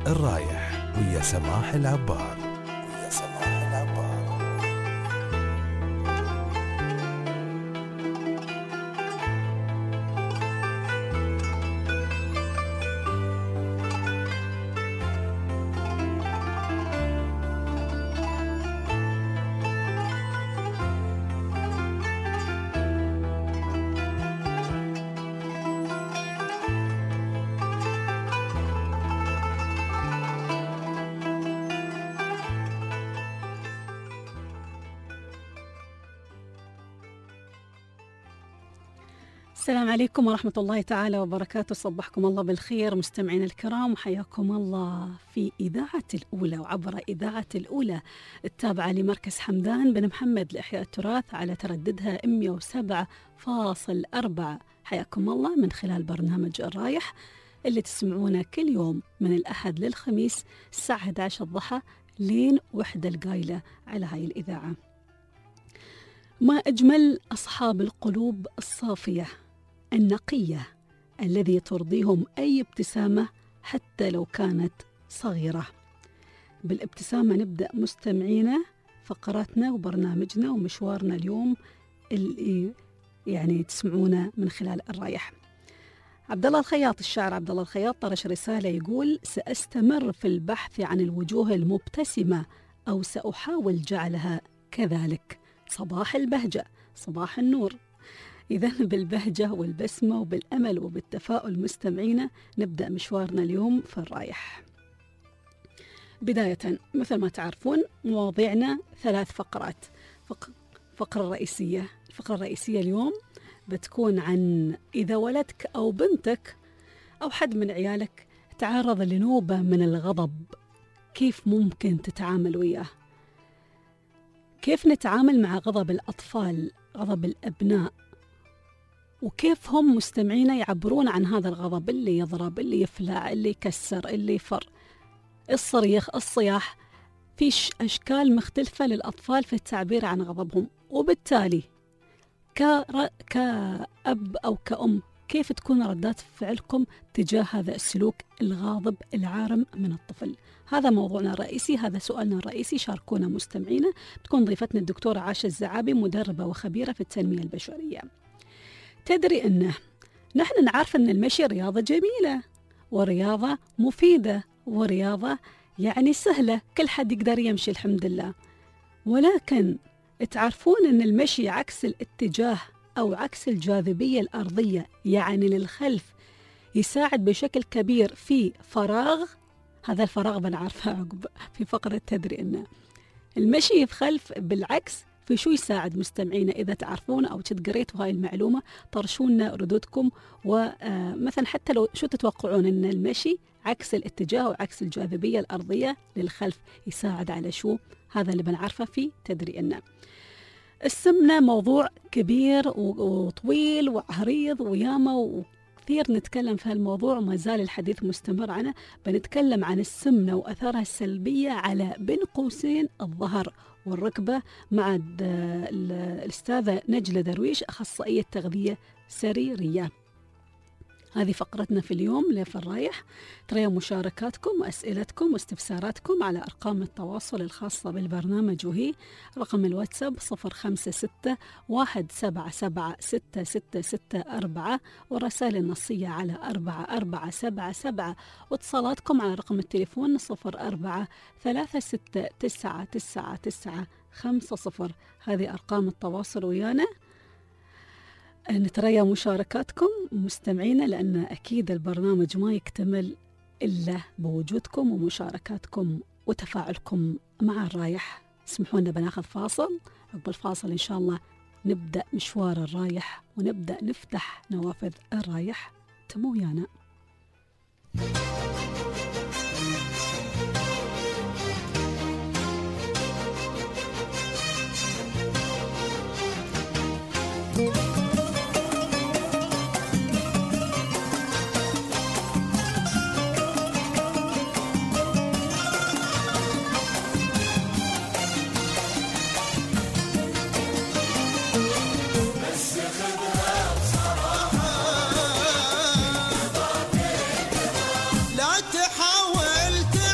الرايح ويا سماح العبار. السلام عليكم ورحمة الله تعالى وبركاته. صبحكم الله بالخير مستمعين الكرام، وحياكم الله في إذاعة الأولى وعبر إذاعة الأولى التابعة لمركز حمدان بن محمد لإحياء التراث على ترددها 107.4. حياكم الله من خلال برنامج الرايح اللي تسمعونه كل يوم من الأحد للخميس الساعة 11 الضحى لين 1 القايلة على هاي الإذاعة. ما أجمل أصحاب القلوب الصافية النقية الذي ترضيهم أي ابتسامة حتى لو كانت صغيرة. بالابتسامة نبدأ مستمعينا فقراتنا وبرنامجنا ومشوارنا اليوم اللي يعني تسمعونا من خلال الرايح. عبد الله الخياط، الشاعر عبد الله الخياط طرش رسالة يقول: سأستمر في البحث عن الوجوه المبتسمة أو سأحاول جعلها كذلك. صباح البهجة، صباح النور. إذن بالبهجة والبسمة وبالأمل وبالتفاؤل مستمعينا نبدأ مشوارنا اليوم في الرايح. بداية مثل ما تعرفون مواضيعنا 3 فقرات. الفقرة الرئيسية اليوم بتكون عن إذا ولدك أو بنتك أو حد من عيالك تعرض لنوبة من الغضب كيف ممكن تتعامل وياه؟ كيف نتعامل مع غضب الأطفال، غضب الأبناء، وكيف هم مستمعين يعبرون عن هذا الغضب، اللي يضرب، اللي يفلع، اللي يكسر، اللي يفر، الصريخ، الصياح. فيش أشكال مختلفة للأطفال في التعبير عن غضبهم. وبالتالي كأب أو كأم كيف تكون ردات فعلكم تجاه هذا السلوك الغاضب العارم من الطفل؟ هذا موضوعنا الرئيسي، هذا سؤالنا الرئيسي. شاركونا مستمعينا. تكون ضيفتنا الدكتورة عاشة الزعابي، مدربة وخبيرة في التنمية البشرية. تدري أنه نحن نعرف أن المشي رياضة جميلة ورياضة مفيدة ورياضة يعني سهلة، كل حد يقدر يمشي الحمد لله. ولكن تعرفون أن المشي عكس الاتجاه أو عكس الجاذبية الأرضية، يعني للخلف، يساعد بشكل كبير في فراغ. هذا الفراغ بنعرفه عقب في فقرة تدري أنه المشي في خلف بالعكس في شو يساعد مستمعينا. إذا تعرفون أو قريتوا هاي المعلومة طرشونا ردودكم، ومثلا حتى لو شو تتوقعون أن المشي عكس الاتجاه وعكس الجاذبية الأرضية للخلف يساعد على شو؟ هذا اللي بنعرفه في تدري أنه. السمنة موضوع كبير وطويل وعريض وياما وكثير نتكلم في هالموضوع، وما زال الحديث مستمر عنه. بنتكلم عن السمنة وأثارها السلبية على بين قوسين الظهر والركبة مع الأستاذة نجلة درويش، أخصائية تغذية سريرية. هذه فقرتنا في اليوم لفي الرايح. ترى مشاركاتكم وأسئلتكم واستفساراتكم على أرقام التواصل الخاصة بالبرنامج، وهي رقم الواتساب 0566776664، والرسائل النصية على 4477، واتصالاتكم على رقم التليفون 0436999950. هذه أرقام التواصل ويانا. نتريا مشاركاتكم مستمعينا، لأن أكيد البرنامج ما يكتمل إلا بوجودكم ومشاركاتكم وتفاعلكم مع الرايح. اسمحونا بناخذ فاصل، عقب الفاصل إن شاء الله نبدأ مشوار الرايح ونبدأ نفتح نوافذ الرايح. تمو ويانا. لا تحاول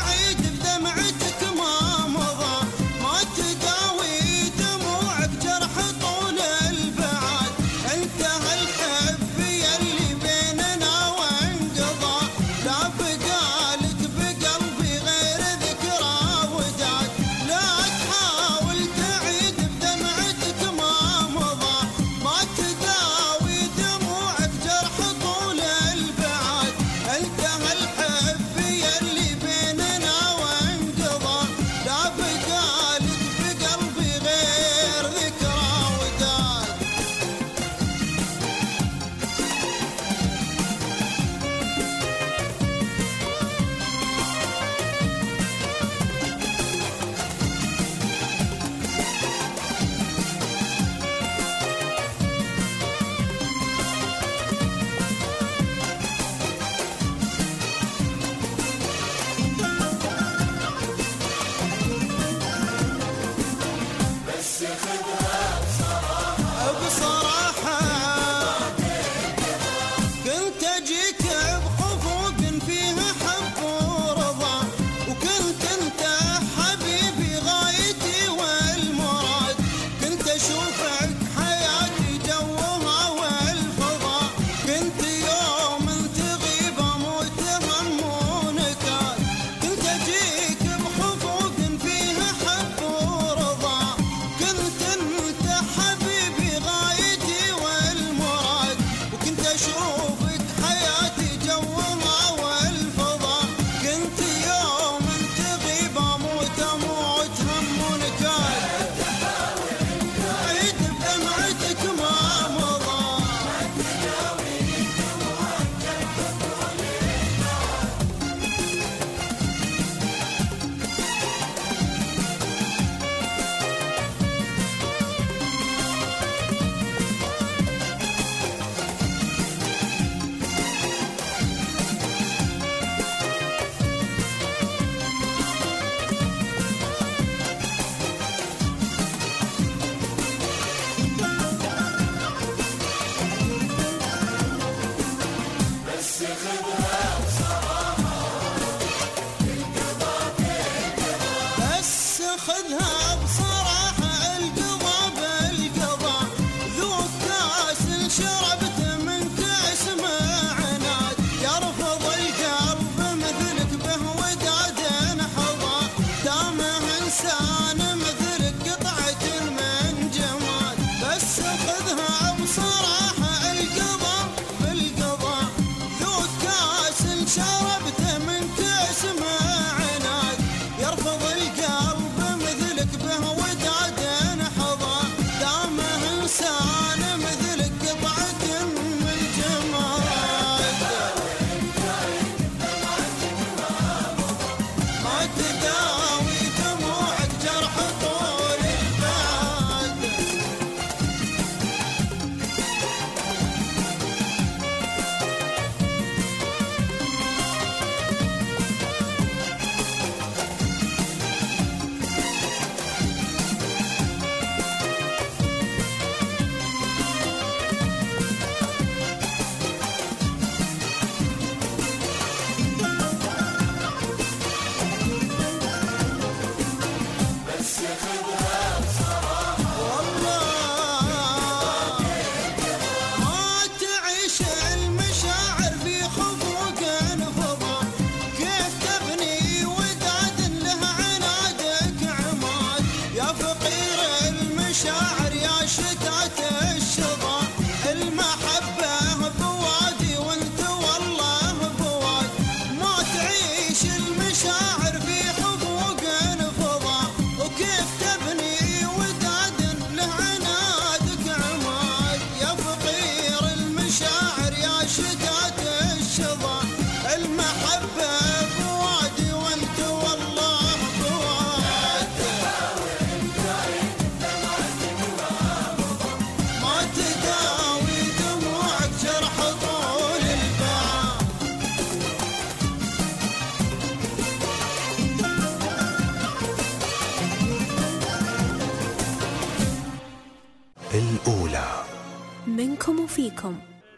وفيكم.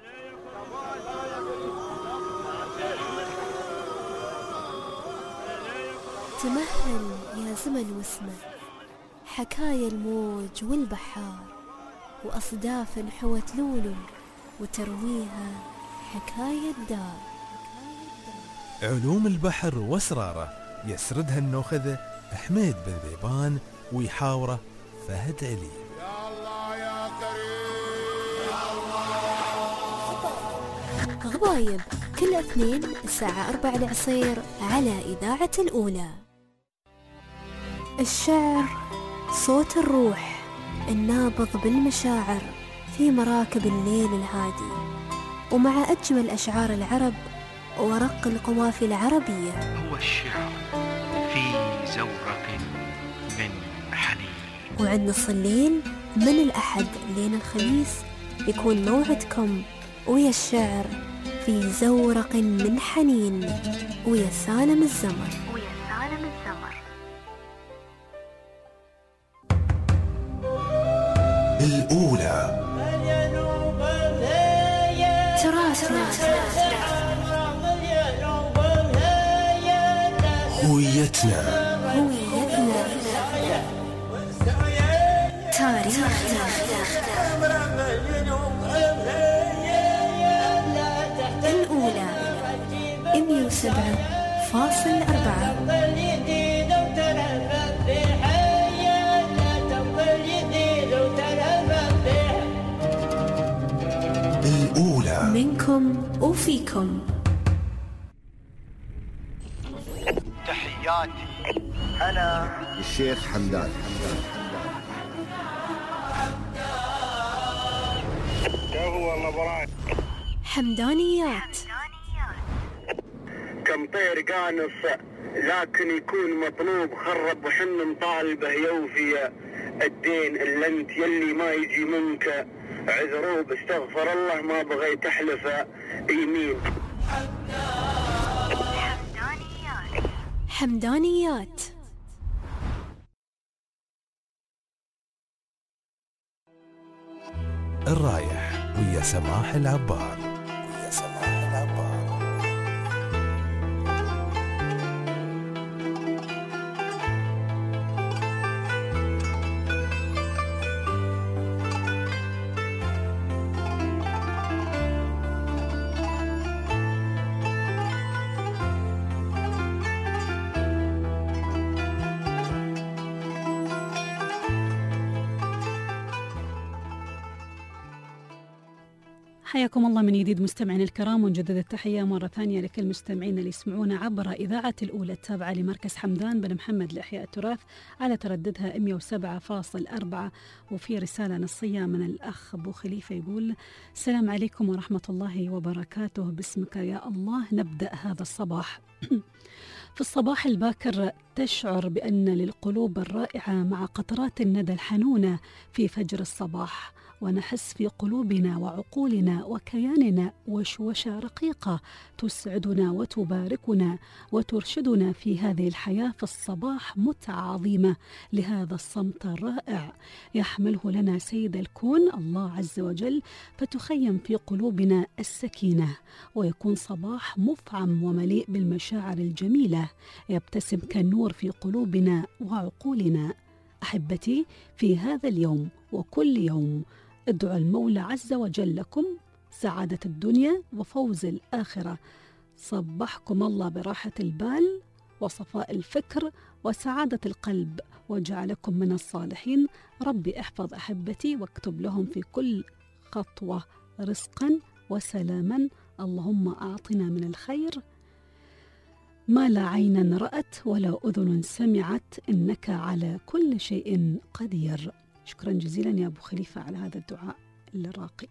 تمهل يا زمن واسمه، حكايا الموج والبحار، وأصداف حوت لولو وترويها حكاية دار. علوم البحر واسراره يسردها النوخذة حميد بن ذيبان، ويحاوره فهد علي. يا الله يا كريم يا الله. غبايب كل اثنين الساعة 4 العصير على إذاعة الأولى. الشعر صوت الروح النابض بالمشاعر في مراكب الليل الهادي، ومع أجمل أشعار العرب ورق القوافي العربية. هو الشعر في زورق من حنين. وعند نص الليل من الأحد لين الخميس يكون موعدكم ويا الشعر في زورق من حنين ويا سالم الزمر. الأولى تراثنا، هويتنا، تاريخنا. الأولى 107.4. الأولى منكم وفيكم. تحياتي أنا الشيخ حمدان. حمدانيات. كم طير قانص لكن يكون مطلوب، خرب وحن مطالبه يوفي الدين، اللي انت يلي ما يجي منك عذروب، استغفر الله ما بغيت احلف يمين. حمدانيات. الرايح ويا سماح العبار. حياكم الله من جديد مستمعينا الكرام، ونجدد التحية مرة ثانية لكل مستمعينا اللي يسمعونا عبر إذاعة الأولى التابعة لمركز حمدان بن محمد لإحياء التراث على ترددها 107.4. وفي رسالة نصية من الأخ أبو خليفة يقول: السلام عليكم ورحمة الله وبركاته، باسمك يا الله نبدأ هذا الصباح. في الصباح الباكر تشعر بأن للقلوب الرائعة مع قطرات الندى الحنونة في فجر الصباح، ونحس في قلوبنا وعقولنا وكياننا وشوشة رقيقة تسعدنا وتباركنا وترشدنا في هذه الحياة. في الصباح متعة عظيمة لهذا الصمت الرائع يحمله لنا سيد الكون الله عز وجل، فتخيم في قلوبنا السكينة، ويكون صباح مفعم ومليء بالمشاعر الجميلة يبتسم كالنور في قلوبنا وعقولنا. أحبتي، في هذا اليوم وكل يوم ادعو المولى عز وجل لكم سعادة الدنيا وفوز الآخرة. صبحكم الله براحة البال وصفاء الفكر وسعادة القلب، وجعلكم من الصالحين. ربي احفظ أحبتي واكتب لهم في كل خطوة رزقا وسلاما. اللهم أعطنا من الخير ما لا عين رأت ولا أذن سمعت، إنك على كل شيء قدير. شكرا جزيلا يا أبو خليفة على هذا الدعاء الراقي.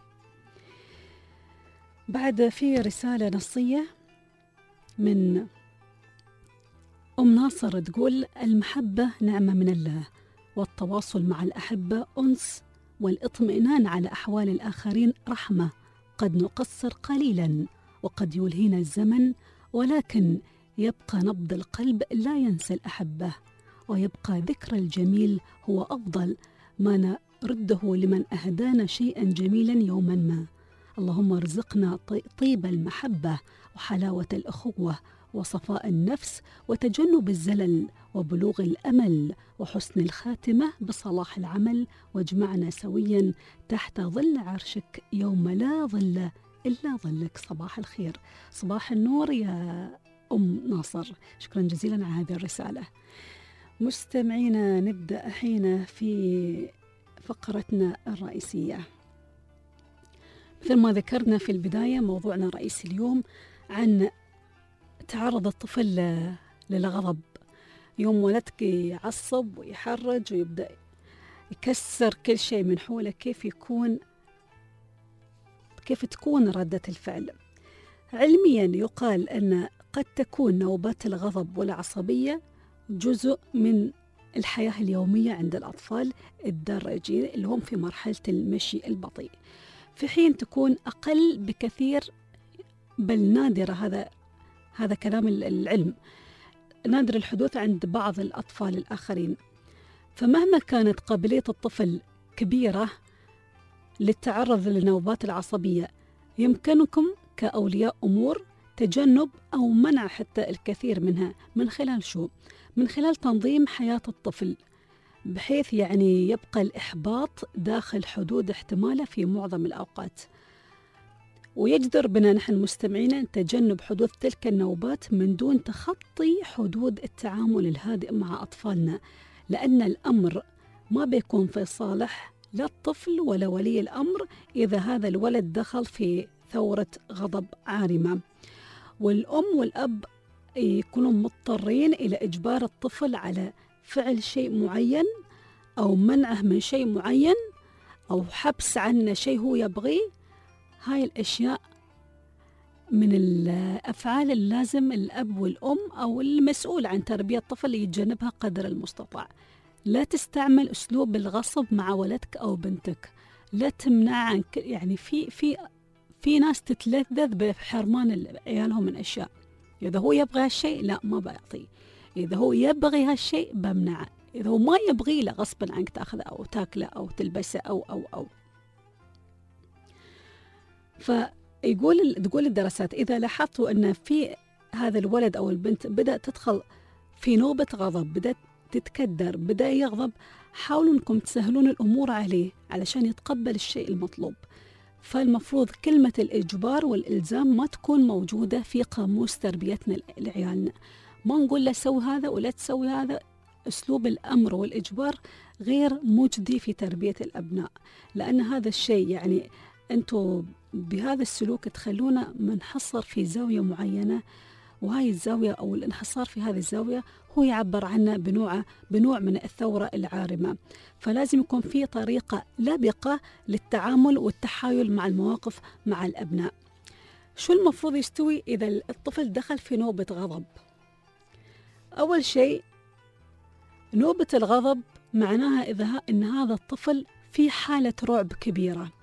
بعد في رسالة نصية من أم ناصر تقول: المحبة نعمة من الله، والتواصل مع الأحبة أنس، والاطمئنان على أحوال الآخرين رحمة. قد نقصر قليلا وقد يلهينا الزمن، ولكن يبقى نبض القلب لا ينسى الأحبة، ويبقى ذكر الجميل هو أفضل ما نرده لمن أهدانا شيئا جميلا يوما ما. اللهم ارزقنا طيب المحبة وحلاوة الأخوة وصفاء النفس وتجنب الزلل وبلوغ الأمل وحسن الخاتمة بصلاح العمل، واجمعنا سويا تحت ظل عرشك يوم لا ظل إلا ظلك. صباح الخير، صباح النور يا أم ناصر. شكرا جزيلا على هذه الرسالة. مستمعينا، نبدأ الحين في فقرتنا الرئيسية. مثل ما ذكرنا في البداية، موضوعنا الرئيسي اليوم عن تعرض الطفل للغضب. يوم ولدك يعصب ويحرج ويبدأ يكسر كل شيء من حوله، كيف تكون ردة الفعل؟ علميا يقال أن قد تكون نوبات الغضب والعصبية جزء من الحياة اليومية عند الأطفال الدارجين اللي هم في مرحلة المشي البطيء، في حين تكون أقل بكثير، بل نادرة. هذا كلام العلم، نادر الحدوث عند بعض الأطفال الآخرين. فمهما كانت قابلية الطفل كبيرة للتعرض للنوبات العصبية، يمكنكم كأولياء أمور تجنب أو منع حتى الكثير منها. من خلال شو؟ من خلال تنظيم حياة الطفل، بحيث يعني يبقى الإحباط داخل حدود احتماله في معظم الأوقات. ويجدر بنا نحن مستمعين تجنب حدوث تلك النوبات من دون تخطي حدود التعامل الهادئ مع أطفالنا، لأن الأمر ما بيكون في صالح لا الطفل ولا ولي الأمر إذا هذا الولد دخل في ثورة غضب عارمة. والأم والأب يكونوا مضطرين إلى إجبار الطفل على فعل شيء معين أو منعه من شيء معين أو حبس عنه شيء هو يبغيه. هاي الأشياء من الأفعال اللازم الأب والأم أو المسؤول عن تربية الطفل يتجنبها قدر المستطاع. لا تستعمل أسلوب الغصب مع ولدك أو بنتك، لا تمنع عن يعني في ناس تتلذذ بحرمان عيالهم من أشياء. إذا هو يبغى هالشيء لا ما بعطيه، إذا هو يبغي هالشيء بمنعه، إذا هو ما يبغي له غصبا عنك تأخذه أو تاكله أو تلبسه أو تقول الدراسات إذا لاحظتوا أن في هذا الولد أو البنت بدأ تدخل في نوبة غضب، بدأ تتكدر، بدأ يغضب، حاولوا أنكم تسهلون الأمور عليه علشان يتقبل الشيء المطلوب. فالمفروض كلمة الإجبار والإلزام ما تكون موجودة في قاموس تربيتنا لعيالنا. ما نقول له سوي هذا ولا تسوي هذا. أسلوب الأمر والإجبار غير مجدي في تربية الأبناء، لأن هذا الشيء يعني أنتوا بهذا السلوك تخلونا منحصر في زاوية معينة، وهاي الزاوية أو الانحصار في هذه الزاوية هو يعبر عنه بنوع من الثورة العارمة. فلازم يكون في طريقة لبقة للتعامل والتحايل مع المواقف مع الأبناء. شو المفروض يستوي إذا الطفل دخل في نوبة غضب؟ أول شيء، نوبة الغضب معناها إن هذا الطفل في حالة رعب كبيرة.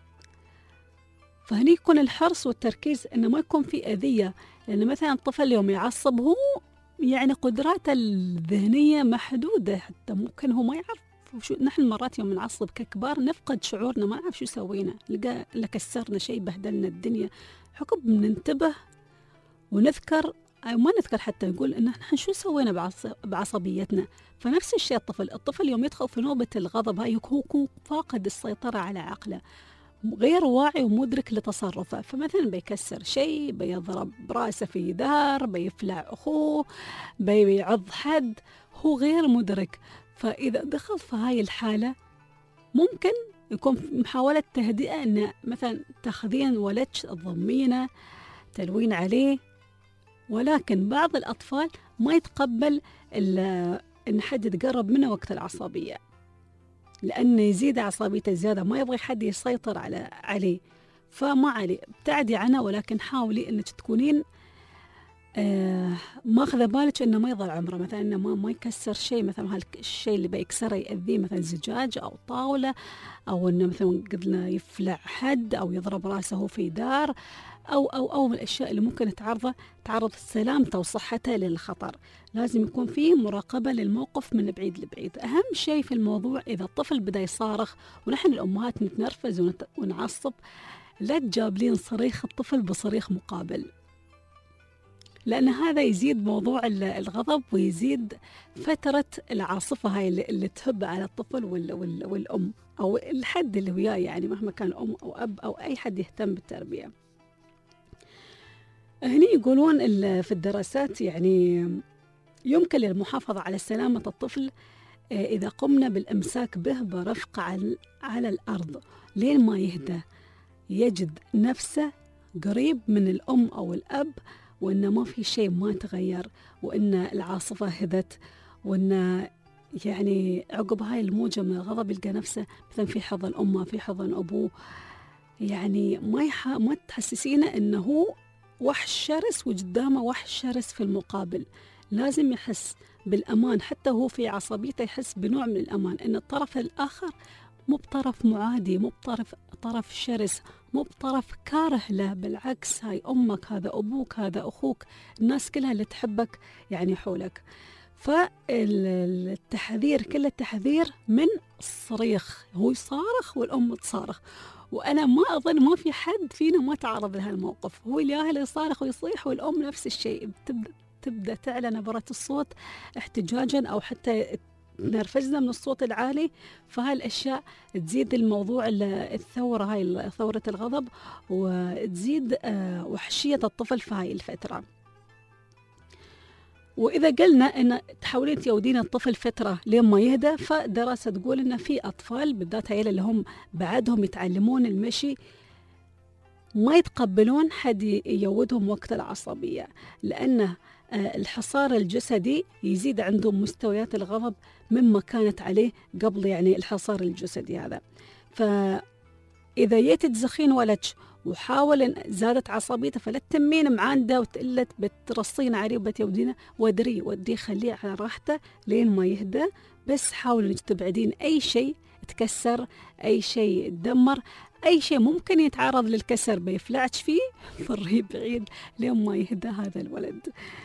فهني يكون الحرص والتركيز إنه ما يكون في أذية، لأن مثلا الطفل يوم يعصب هو يعني قدراته الذهنية محدودة، حتى ممكن هو ما يعرف شو. نحن مرات يوم نعصب ككبار نفقد شعورنا، ما نعرف شو سوينا، لقى كسرنا شيء، بهدلنا الدنيا. حكم ننتبه ونذكر أو ما نذكر، حتى نقول إن نحن شو سوينا بعصبيتنا. فنفس الشيء الطفل يوم يدخل في نوبة الغضب هاي هو يكون فاقد السيطرة على عقله، غير واعي ومدرك لتصرفه. فمثلا بيكسر شيء، بيضرب رأسه في دار، بيفلع أخوه، بيعض حد، هو غير مدرك. فإذا دخل في هاي الحالة ممكن يكون محاولة تهدئة، إن مثلا تاخذين ولدك تضمينه، تلوين عليه. ولكن بعض الأطفال ما يتقبل إن حد يتقرب منه وقت العصبية، لأنه يزيد عصبيته زيادة، ما يبغي حد يسيطر عليه. فما عليه، ابتعدي عنه، ولكن حاولي أنك تكونين ماخذة بالك أنه ما يضل عمره، مثلا أنه ما يكسر شيء، مثلا هالشيء اللي بيكسره يأذيه، مثلا زجاج أو طاولة، أو أنه مثلا قدنا يفلع حد أو يضرب رأسه في دار، أو من الأشياء اللي ممكن تعرض سلامته وصحته للخطر. لازم يكون فيه مراقبة للموقف من بعيد لبعيد. أهم شيء في الموضوع إذا الطفل بدأ يصارخ ونحن الأمهات نتنرفز ونعصب، لا تجابلين صريخ الطفل بصريخ مقابل، لأن هذا يزيد موضوع الغضب ويزيد فترة العاصفة هاي اللي تهب على الطفل والأم أو الحد اللي وياه، يعني مهما كان أم أو أب أو أي حد يهتم بالتربية. هني يقولون في الدراسات يعني يمكن للمحافظة على سلامة الطفل إذا قمنا بالإمساك به برفق على الأرض لين ما يهدى، يجد نفسه قريب من الأم أو الأب، وإن ما في شيء ما تغير، وإن العاصفة هدت، وإن يعني عقب هاي الموجة من الغضب يلقى نفسه مثلا في حضن أمه في حضن أبوه. يعني ما تحسسينه إنه وحش شرس وقدامه وحش شرس في المقابل. لازم يحس بالأمان، حتى هو في عصبيته يحس بنوع من الأمان، إن الطرف الآخر مو بطرف معادي، مو بطرف شرس، مو بطرف كاره له، بالعكس هاي أمك، هذا أبوك، هذا أخوك، الناس كلها اللي تحبك يعني حولك. فالتحذير كل التحذير من الصريخ، هو يصارخ والأم تصارخ، وأنا ما أظن ما في حد فينا ما تعرض لهالموقف، هو الياهل يصارخ ويصيح والأم نفس الشيء، تبدأ تعلى نبرة الصوت احتجاجا أو حتى نرفزنا من الصوت العالي. فهالأشياء تزيد الموضوع الثورة، هاي ثورة الغضب، وتزيد وحشية الطفل في هاي الفترة. وإذا قلنا إن تحاولين تودين الطفل فترة لين ما يهدى، فدراسة تقول إن في أطفال بالذات هاي اللي هم بعدهم يتعلمون المشي ما يتقبلون حد يودهم وقت العصبية، لأنه الحصار الجسدي يزيد عندهم مستويات الغضب مما كانت عليه قبل يعني الحصار الجسدي هذا. فإذا يتزخين ولج وحاول إن زادت عصبيته فلا تمين معانده وتقلت بترصين عليه وبتودينه، وديه خليه على راحته لين ما يهدى. بس حاولوا إنك تبعدين أي شيء تكسر، أي شيء يتدمر، أي شيء ممكن يتعرض للكسر بيفلعش فيه، فريه بعيد لين ما يهدى هذا الولد.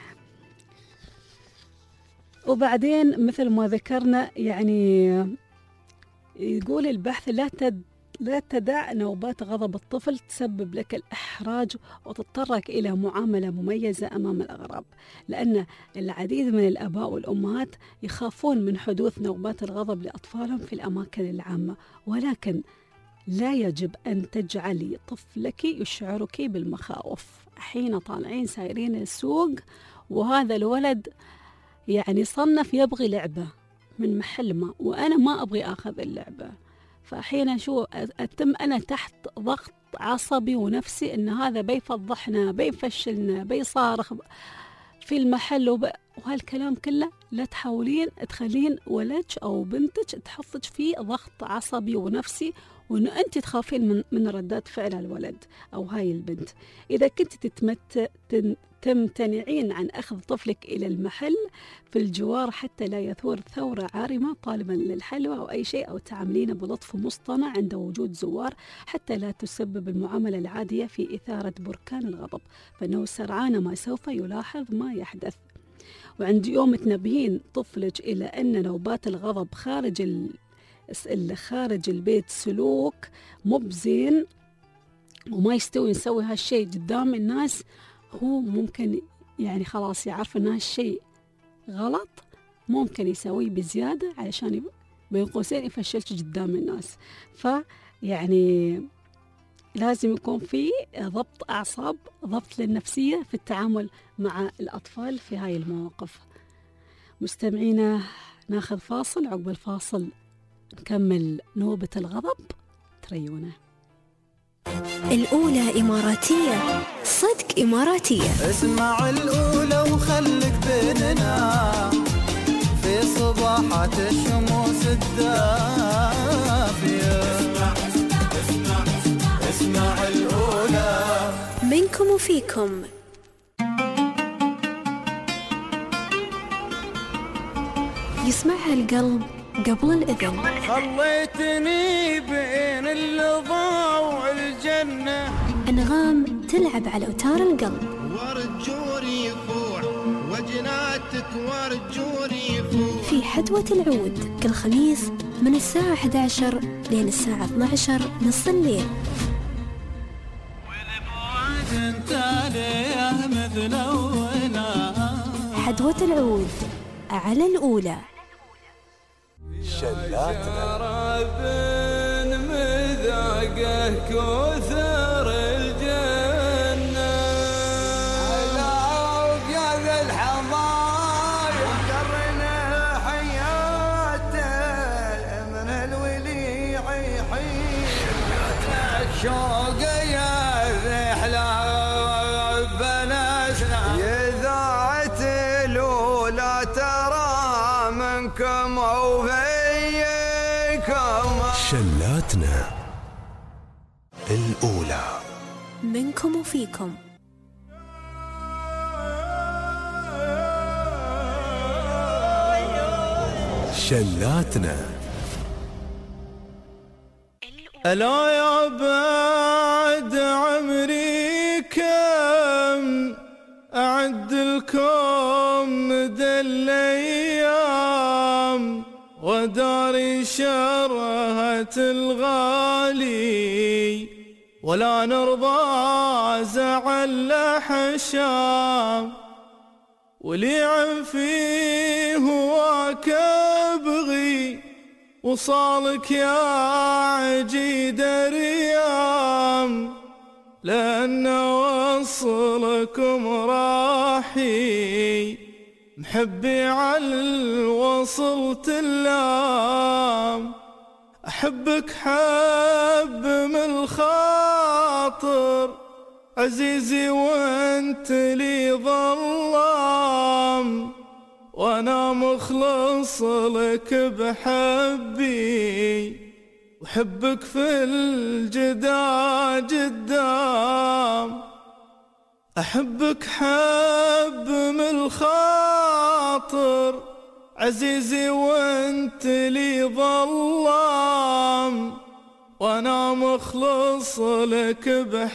وبعدين مثل ما ذكرنا يعني يقول البحث لا تدع نوبات غضب الطفل تسبب لك الإحراج وتضطرك إلى معاملة مميزة أمام الأغراب، لأن العديد من الآباء والأمهات يخافون من حدوث نوبات الغضب لأطفالهم في الأماكن العامة، ولكن لا يجب أن تجعلي طفلك يشعرك بالمخاوف حين طالعين سايرين السوق وهذا الولد يعني صنف يبغي لعبة من محل ما وأنا ما أبغي أخذ اللعبة، فحين أتم أنا تحت ضغط عصبي ونفسي إن هذا بيفضحنا بيفشلنا بيصارخ في المحل وهالكلام كله. لا تحاولين تخلين ولدك أو بنتك تحطك في ضغط عصبي ونفسي وأن أنت تخافين من ردات فعل الولد أو هاي البنت. إذا كنت تمتنعين عن أخذ طفلك إلى المحل في الجوار حتى لا يثور ثورة عارمة طالبا للحلوى أو أي شيء، أو تعاملين بلطف مصطنع عند وجود زوار حتى لا تسبب المعاملة العادية في إثارة بركان الغضب، فإنه سرعان ما سوف يلاحظ ما يحدث. وعند يوم تنبهين طفلك إلى أن نوبات الغضب خارج البيت سلوك مو بزين وما يستوي نسوي هالشيء قدام الناس، هو ممكن يعني خلاص يعرف أن هالشيء غلط ممكن يسويه بزيادة علشان بين قوسين يفشلك قدام الناس. فيعني لازم يكون في ضبط أعصاب، ضبط للنفسية في التعامل مع الأطفال في هاي المواقف. مستمعينا ناخذ فاصل، عقب الفاصل نكمل نوبة الغضب، تريونا. الأولى إماراتية، صدق إماراتية. اسمع الأولى وخلك بيننا في صباحات الشموس الدافية. اسمع الأولى منكم وفيكم. يسمعها القلب قبل الإذن. خليتني بين اللظى والجنة. أنغام تلعب على أوتار القلب. ورجوري يفوح وجناتك ورجوري يفوح. في حدوة العود كل خميس من الساعة 11 لين الساعة 12 نص الليل. تاليه مثلونا. حدوة العود على الأولى. شلاتنا رب مذاقه كثر الجنة على عقب الحضايا وقرنا حياته من الولي يحيي الشوق يا الرحلة بنسنا إذاعة الأولى ترى منكم وفيكم. شلاتنا الأولى منكم وفيكم. شلاتنا ألا يا بعد عمري كم أعد لكم مدى الأيام وداري شرهة الغالي ولا نرضى زعل حشام ولي عن فيه هواك أبغي وصالك يا عجيد ريام لأن وصلكم راحي محبي على الوصل تلام أحبك حب من الخاطر عزيزي وانت لي ظلام وانا مخلص لك بحبي وحبك في الجدا جدام احبك حب من الخاطر عزيزي وانت لي ظلام وانا مخلص لك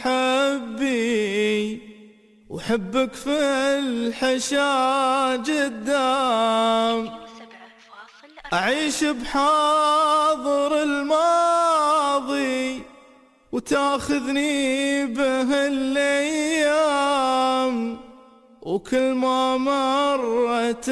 بحبي وحبك في الحشا جدام أعيش بحاضر الماضي وتاخذني به الأيام وكل ما مرت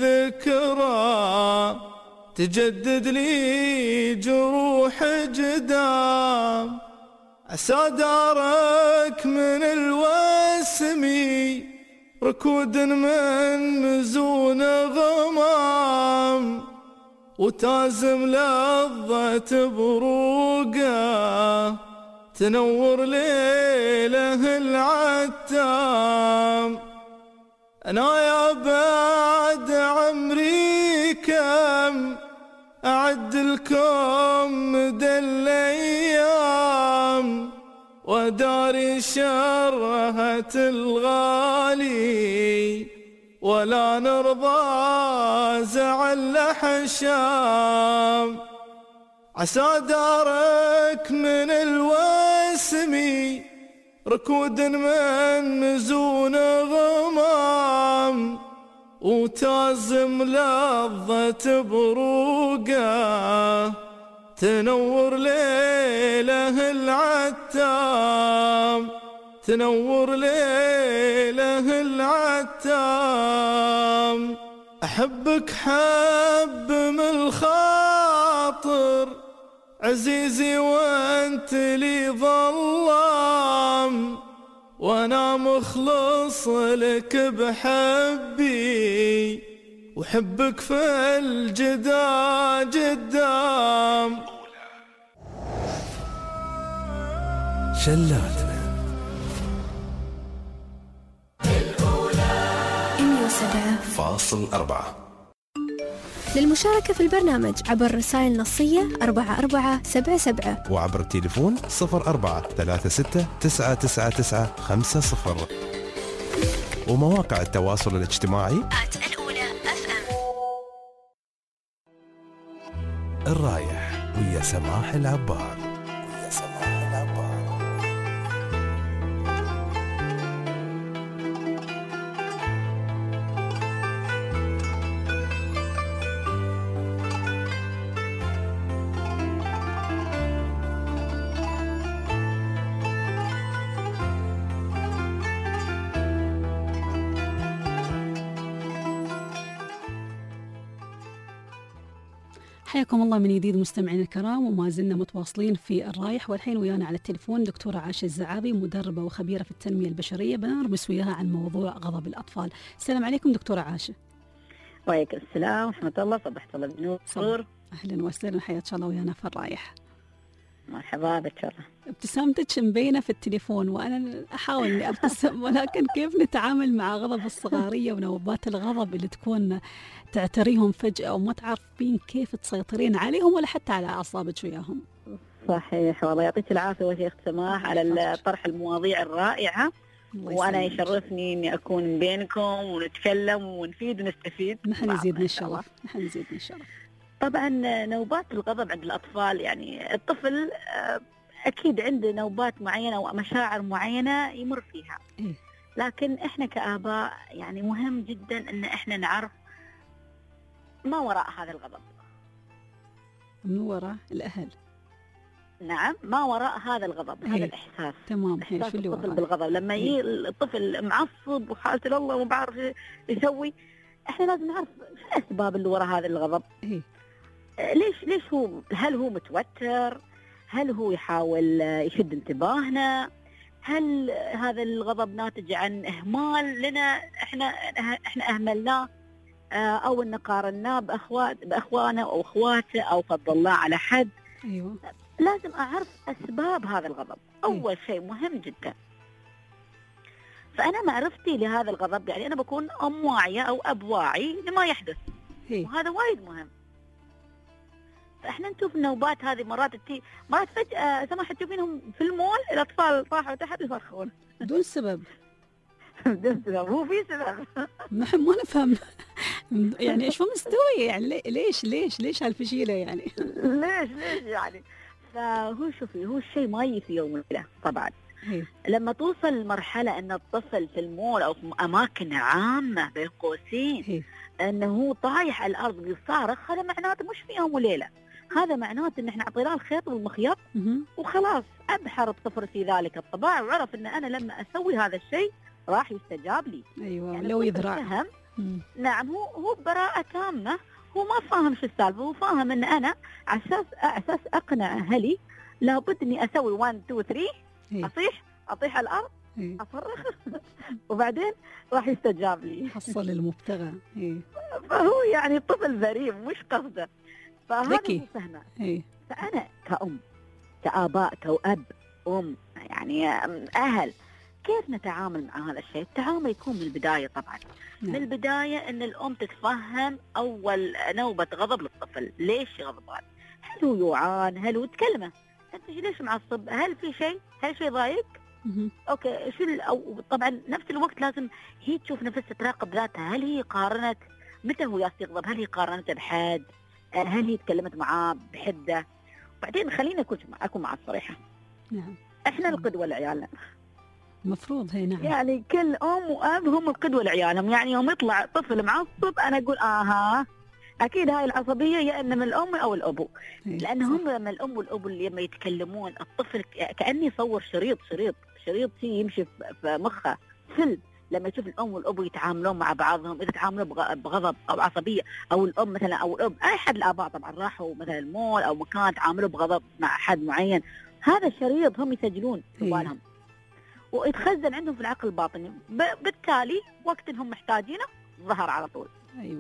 الذكرى تجدد لي جروح جدام عسى دارك من الوسمي ركود من مزون غمام وتازم لظة بروقه تنور ليله العتام أنا يا بعد عمري كم أعد لكم مدى الأيام وداري شرهة الغالي ولا نرضى زعل حشام عسى دارك من الوسمي ركود من مزون غمام وتازم لظة بروقه تنور ليله العتام تنور ليله العتام أحبك حب من الخاطر عزيزي وانت لي ظلام وانا مخلص لك بحبي وحبك في الجدا جدام. شلاتنا 107.4. للمشاركة في البرنامج عبر رسائل نصية 4477 وعبر التليفون 0436999950 ومواقع التواصل الاجتماعي الأولى FM. الرايح ويا سماح العبار. حياكم الله من جديد مستمعينا الكرام، وما زلنا متواصلين في الرايح، والحين ويانا على التليفون دكتورة عاشة الزعابي، مدربة وخبيرة في التنمية البشرية، بنرمس وياها عن موضوع غضب الأطفال. السلام عليكم دكتورة عاشة. وعليكم السلام ورحمة الله، صبحت الله بالنور. أهلا وسهلا، حياك الله ويانا في الرايح. مرحبا بك. الله ابتسامتك مبينة في التليفون وأنا أحاول إني أبتسم، ولكن كيف نتعامل مع غضب الصغارية ونوبات الغضب اللي تكون تعتريهم فجأة وما تعرفين كيف تسيطرين عليهم ولا حتى على أعصابك وياهم؟ صحيح، والله يعطيك العافية وشيخ سماح على طرح المواضيع الرائعة، وأنا يشرفني إني أكون بينكم ونتكلم ونفيد ونستفيد. نحن يزيدنا الشرف، نحن يزيدنا الشرف. طبعا نوبات الغضب عند الأطفال، يعني الطفل أكيد عنده نوبات معينة ومشاعر معينة يمر فيها، لكن إحنا كآباء يعني مهم جدا إن إحنا نعرف ما وراء هذا الغضب. من وراء الأهل. نعم، ما وراء هذا الغضب، هذا الإحساس. تمام. إحساس الطفل بالغضب لما يجي الطفل معصب وحالة الله وما بعرف يسوي، إحنا لازم نعرف شو الأسباب اللي وراء هذا الغضب. ليش هو؟ هل هو متوتر؟ هل هو يحاول يشد انتباهنا؟ هل هذا الغضب ناتج عن إهمال لنا إحنا أهملناه، أو إن قارناه بأخوانه أو أخواته أو فضلناه على حد؟ أيوة. لازم أعرف أسباب هذا الغضب، أول شيء مهم جدا. فأنا معرفتي لهذا الغضب يعني أنا بكون أم واعية أو أب واعي لما يحدث، وهذا وايد مهم. فإحنا نشوف النوبات هذه مرات فجأة سماحة تشوفينهم في المول الأطفال طاحوا تحت يصرخون بدون سبب. بدون سبب، هو في سبب. نحن ما نفهم يعني إيش هو مستوي، يعني ليش هالفشيلة يعني ليش يعني. فهو شوفي، هو الشيء ما يجي في يوم وليلة طبعا. لما توصل لمرحلة أن الطفل في المول أو في أماكن عامة بين قوسين أنه هو طايح على الأرض بيصارخ، هذا معناته مش في يوم وليلة، هذا معناته أن احنا أعطيناه الخيط والمخيط وخلاص أبحر الطفل في ذلك الطباع، وعرف أن أنا لما أسوي هذا الشيء راح يستجاب لي. أيوة. يعني لو يدرع. نعم، هو براءة تامة، هو ما فاهم شو السالفة، هو فاهم أن أنا على أساس أقنع أهلي لابد أني أسوي 1 2 3 أطيح على الأرض أصرخ وبعدين راح يستجاب لي. حصل المبتغى. فهو يعني طفل ذريع مش قصده، فهذا مو فهمه. فأنا كأم كآباء كأب يعني أهل، كيف نتعامل مع هذا الشيء؟ التعامل يكون من البداية طبعا. من البداية أن الأم تتفهم أول نوبة غضب للطفل، ليش غضبان؟ هل هو يوعان؟ هل هو تكلمه أنت ليش معصب؟ هل في شيء؟ هل شيء ضايق؟ أوكي أو طبعا نفس الوقت لازم هي تشوف نفسها، تراقب ذاتها، هل هي قارنت متى هو يغضب؟ هل هي قارنته بحد؟ هل هي تكلمت معاه بحدة؟ بعدين خلينا أكون مع الصريحة. نعم. إحنا القدوة لعيالنا. مفروض هي. نعم. يعني كل أم وأب هم القدوة لعيالهم، يعني يوم يطلع طفل معصب أنا أقول أكيد هاي العصبية يا إما من الأم أو الأبو، لأن هم لما الأم والأبو اللي لما يتكلمون الطفل كأني يصور شريط يمشي في مخه فيلم، لما يشوف الأم والأبو يتعاملون مع بعضهم، إذا تعاملوا بغضب أو عصبية، أو الأم مثلا أو الأب، أي حد الآباء طبعا راحوا مثلا المول أو مكان تعاملوا بغضب مع حد معين، هذا الشريط هم يسجلون في بالهم ويتخزن عندهم في العقل الباطني، بالتالي وقت هم محتاجينه ظهر على طول. أيوة.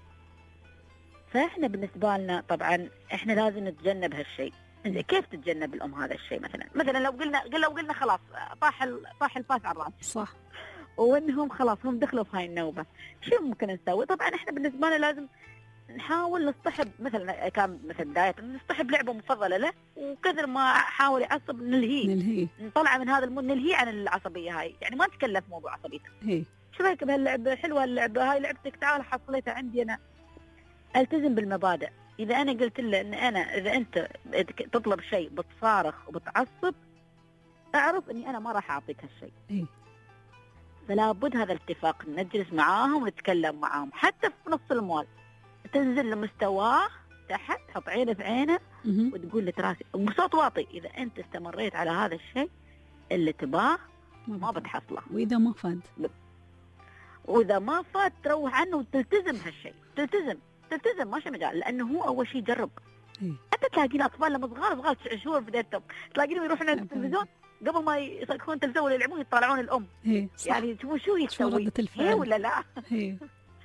فإحنا بالنسبة لنا طبعا إحنا لازم نتجنب هالشيء. كيف تتجنب الأم هذا الشيء؟ مثلا لو قلنا خلاص طاح الفاس على الرأس، صح، وإنهم خلاص هم دخلوا في هاي النوبة، شو ممكن نسوي؟ طبعا إحنا بالنسبة لنا لازم نحاول نصطحب، مثلا كان مثلا دايت نصطحب لعبة مفضلة له، وكثر ما حاول يعصب نلهيه، نطلع من هذا المود، نلهيه عن العصبية هاي، يعني ما نتكلم في موضوع عصبيته. شو رايك بهاللعبة؟ حلوة اللعبة هاي، لعبتك، تعال حصلتها عندي أنا. التزم بالمبادئ. إذا أنا قلت له إن إذا أنت تطلب شيء بتصارخ وبتعصب، أعرف إني أنا ما راح أعطيك هالشيء. فلا بد هذا الاتفاق، نجلس معاهم ونتكلم معاهم، حتى في نص المول تنزل لمستواه تحت، تحط عينه في عينه وتقول له تراسي بصوت واطي، إذا أنت استمريت على هذا الشيء اللي تباه ما بتحصله. وإذا ما فاد تروح عنه وتلتزم هالشيء، تلتزم تلتزم ماشي مجال، لانه هو اول شيء جرب. إيه. انت تلاقين اطفال لما صغار 9 شهور في بدايتهم تلاقينهم يروحون عند التلفزيون قبل ما يسكرون التلفزيون ولا يلعبون يطالعون الام. إيه صح. يعني تشوفون شو يسوي، ردة الفعل. إيه ولا لا. إيه.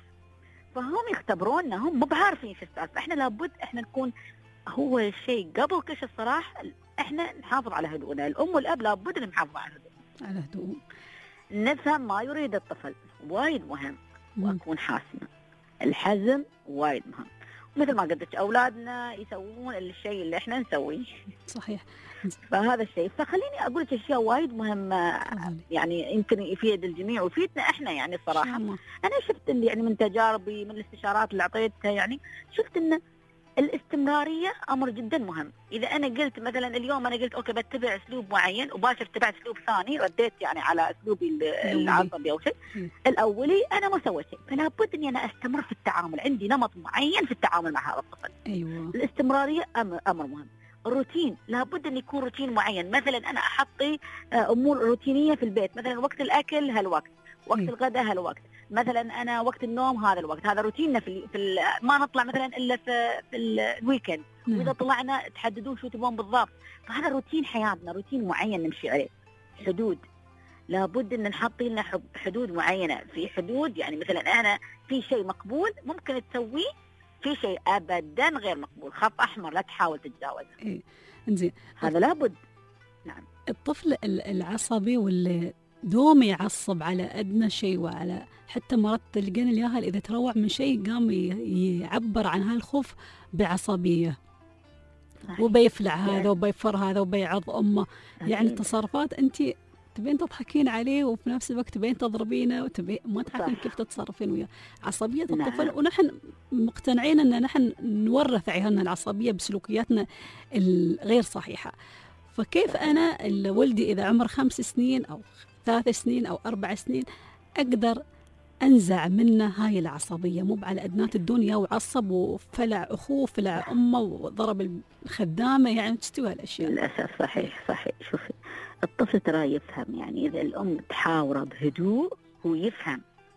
فهم يختبرونا، هم مو بعارفين شو السالفه. احنا لابد احنا نكون هو الشيء قبل كل شيء الصراحه، احنا نحافظ على هدوءنا. الام والاب لابد ان يحافظوا على هدوءنا، على هدوء، نفهم ما يريد الطفل، وايد مهم. واكون حاسمه، الحزم وايد مهم. مثل ما قلت اولادنا يسوون الشيء اللي احنا نسويه. صحيح. فهذا الشيء، فخليني اقول لك اشياء وايد مهمه يعني يمكن يفيد الجميع ويفيدنا احنا. يعني الصراحه انا شفت اللي يعني من تجاربي من الاستشارات اللي اعطيتها، يعني شفت ان الاستمراريه امر جدا مهم. اذا انا قلت مثلا اليوم انا قلت اوكي بتبع اسلوب معين وباشر اتبعت اسلوب ثاني، رديت يعني على اسلوبي العصبي او شيء الاولي، انا ما سويت شيء. فلا بد اني انا استمر في التعامل، عندي نمط معين في التعامل مع هذا الطفل. ايوه. الاستمراريه امر مهم. الروتين لابد ان يكون روتين معين. مثلا انا احطي امور روتينيه في البيت، مثلا وقت الاكل هالوقت، وقت الغداء هالوقت، مثلا انا وقت النوم هذا الوقت. هذا روتيننا ما نطلع مثلا الا في الويكند. واذا طلعنا تحددون شو تبون بالضبط. فهذا روتين حياتنا، روتين معين نمشي عليه. حدود، لابد ان نحط لنا حدود معينه. في حدود يعني مثلا انا في شيء مقبول ممكن تسويه، في شيء ابدا غير مقبول، خط احمر لا تحاول تتجاوزه. ايه انزين، هذا لابد. نعم. الطفل العصبي واللي دوم يعصب على ادنى شيء، وعلى حتى مرات تلقين الياهل اذا تروع من شيء قام يعبر عن هالخوف بعصبيه. صحيح. وبيفلع هذا وبيفر هذا وبيعض امه. صحيح. يعني تصرفات انت تبين تضحكين عليه وفي نفس الوقت تبين تضربينه وتبين ما تعرفين كيف تتصرفين وياه. عصبيه الطفل. ونحن مقتنعين ان نحن نورث عيالنا العصبيه بسلوكياتنا الغير صحيحه. فكيف انا ولدي اذا عمر 5 سنين او 3 سنين او 4 سنين اقدر انزع منه هاي العصبيه؟ مو على ادنات الدنيا وعصب وفلع اخوه فلع امه وضرب الخدامه، يعني تستوي هالاشياء. للاسف. صحيح. شوفي الطفل ترى يفهم، يعني اذا الام تحاوره بهدوء هو يفهم.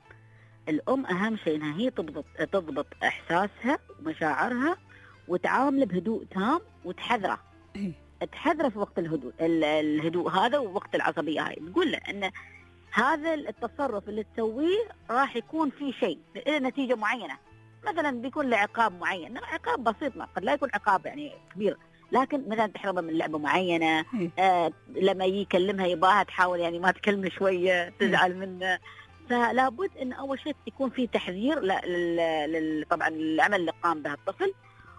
الام اهم شيء انها هي تضبط احساسها ومشاعرها وتعامل بهدوء تام وتحذره. تحذره في وقت الهدوء هذا ووقت العصبيه هاي. تقول له ان هذا التصرف اللي تسويه راح يكون فيه شيء إلى نتيجه معينه. مثلا بيكون له عقاب معين، عقاب بسيط، قد لا يكون عقاب يعني كبير، لكن مثلا تحرمه من لعبه معينه. لما يكلمها يباها تحاول يعني ما تكلمه شويه تزعل منه. فلا بد ان اول شيء يكون في تحذير طبعا العمل اللي قام به الطفل،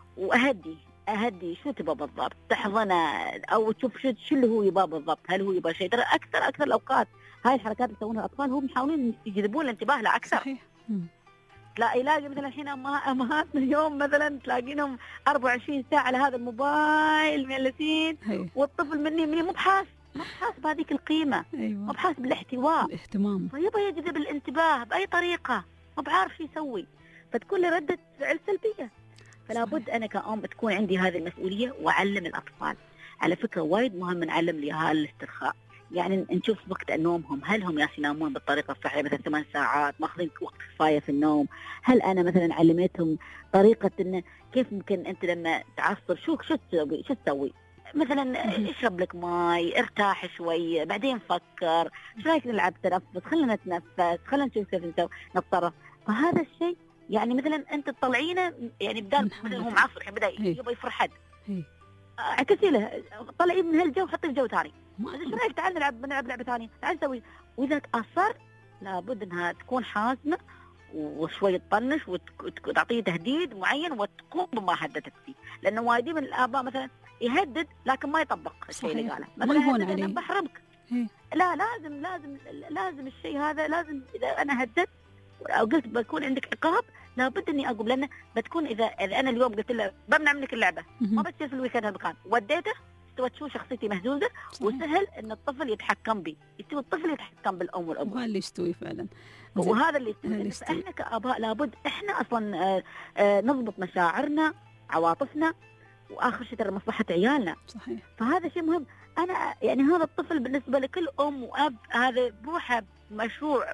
واهدي شو تبى بالضبط، تحضنه او تشوف شو اللي هو يباه بالضبط. هل هو يبى شيء؟ ترى اكثر الاوقات هاي الحركات اللي يسوونها الاطفال هم يحاولون يجذبون الانتباه له اكثر. صحيح. يلاقي مثلا الحين امهاتنا اليوم مثلا تلاقينهم 24 ساعه على هذا الموبايل مجلسين، والطفل مني مو بحاس بهذيك القيمه. أيوة. مو بحاس بالاحتواء الاهتمام، فيبغى يجذب الانتباه باي طريقه، ما بعرف شو يسوي، فتكون له رده فعل سلبيه. فلا بد انا كأم تكون عندي هذه المسؤوليه واعلم الاطفال. على فكره وايد مهم نعلم الاهالي الاسترخاء. يعني نشوف وقت نومهم، هل هم ينامون بالطريقه الصحيحه مثلا 8 ساعات ماخذين وقت كفايه في النوم؟ هل انا مثلا علمتهم طريقه ان كيف ممكن انت لما تعصب شو تسوي؟ مثلا اشرب لك ماي، ارتاح شوي، بعدين فكر، شو رايك نلعب تنفس، خلينا نتنفس، خلينا نشوف كيف نتصرف. فهذا الشيء يعني مثلا انت تطلعينه يعني بدال مثلا هو معصب الحين بدا يبغى يفرحد، اعكسي له، طلعي من هالجو حطي في جو ثاني. ايش رايك تعال نلعب لعبه ثانيه، تعال نسوي. واذا اصر لابد انها تكون حازمه وشوي تطنش وتعطيه تهديد معين وتقوم بما هددت فيه. لانه وايدين من الاباء مثلا يهدد لكن ما يطبق الشيء اللي قاله. مثلا انا بحرمك، لا لازم الشيء هذا لازم. اذا انا هددت او قلت بكون عندك عقاب لابد اني اقوم، لان بتكون اذا انا اليوم قلت له بمنع منك اللعبه ما بتصير في الويكند هالمكان وديته، استوت شو شخصيتي مهزوزه. وسهل ان الطفل يتحكم بي، يستوي الطفل يتحكم بالام والاب، وهذا اللي يستوي فعلا، وهذا اللي يستوي. فاحنا كاباء لابد احنا اصلا نضبط مشاعرنا عواطفنا، واخر شيء ترى مصلحه عيالنا. صحيح. فهذا شيء مهم. انا يعني هذا الطفل بالنسبه لكل ام واب هذا بروحه مشروع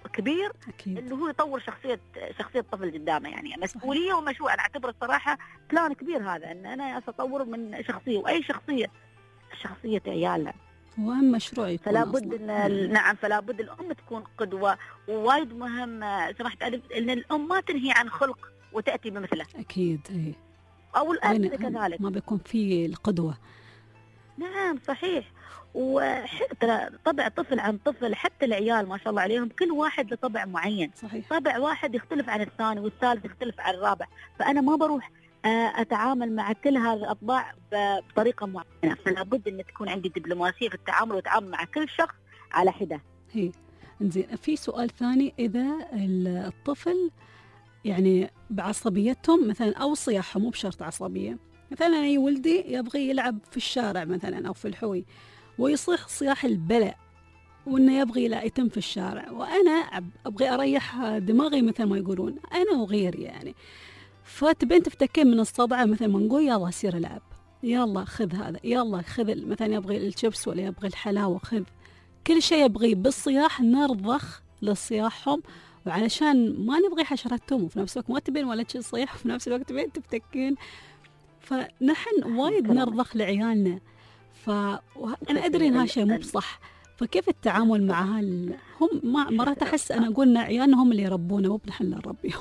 كبير أكيد. اللي هو يطور شخصية الطفل قدامه. يعني مسؤولية ومشروع، أنا أعتبره الصراحة بلان كبير هذا، أن أنا أتطور من شخصية، وأي شخصية عيالنا. وأهم مشروع يكون فلا بد أصلاً. نعم، فلا بد الأم تكون قدوة. ووايد مهم سمحت ألف أن الأم ما تنهي عن خلق وتأتي بمثله. أكيد. إيه. أو الأب وين كذلك. ما بيكون في القدوة. نعم صحيح. وحتى طبع طفل عن طفل، حتى العيال ما شاء الله عليهم كل واحد له طبع معين. صحيح. طبع واحد يختلف عن الثاني، والثالث يختلف عن الرابع. فأنا ما بروح أتعامل مع كل هذه الأطباع بطريقة معينة. فلا بد أن تكون عندي دبلوماسية في التعامل، وتعامل مع كل شخص على حدة. هي إنزين، في سؤال ثاني، إذا الطفل يعني بعصبيتهم مثلا أو صياحهم، مو بشرط عصبية، مثلا أي ولدي يبغي يلعب في الشارع مثلا أو في الحوي ويصيح صياح البلاء، وإنه يبغي لا يتم في الشارع، وأنا أبغي أريح دماغي مثل ما يقولون، أنا وغيري يعني. فتبين تفتكين من الصدعة، مثلا ما نقول يلا سير العب، يلا خذ هذا، يلا خذ مثلا يبغي الشيبس ولا يبغي الحلاوة، خذ كل شيء يبغي بالصياح، نرضخ لصياحهم، وعلشان ما نبغي حشرتهم، وفي نفس الوقت ما تبين ولا شيء صيح، وفي نفس الوقت تبين تفتكين. فنحن وايد نرضخ لعيالنا. فأنا أدري إن هذا شيء مو بصح. فكيف التعامل مع هم مرات أحس أنا أقول إن عيالنا هم اللي يربونا، مو نحن اللي نربيهم.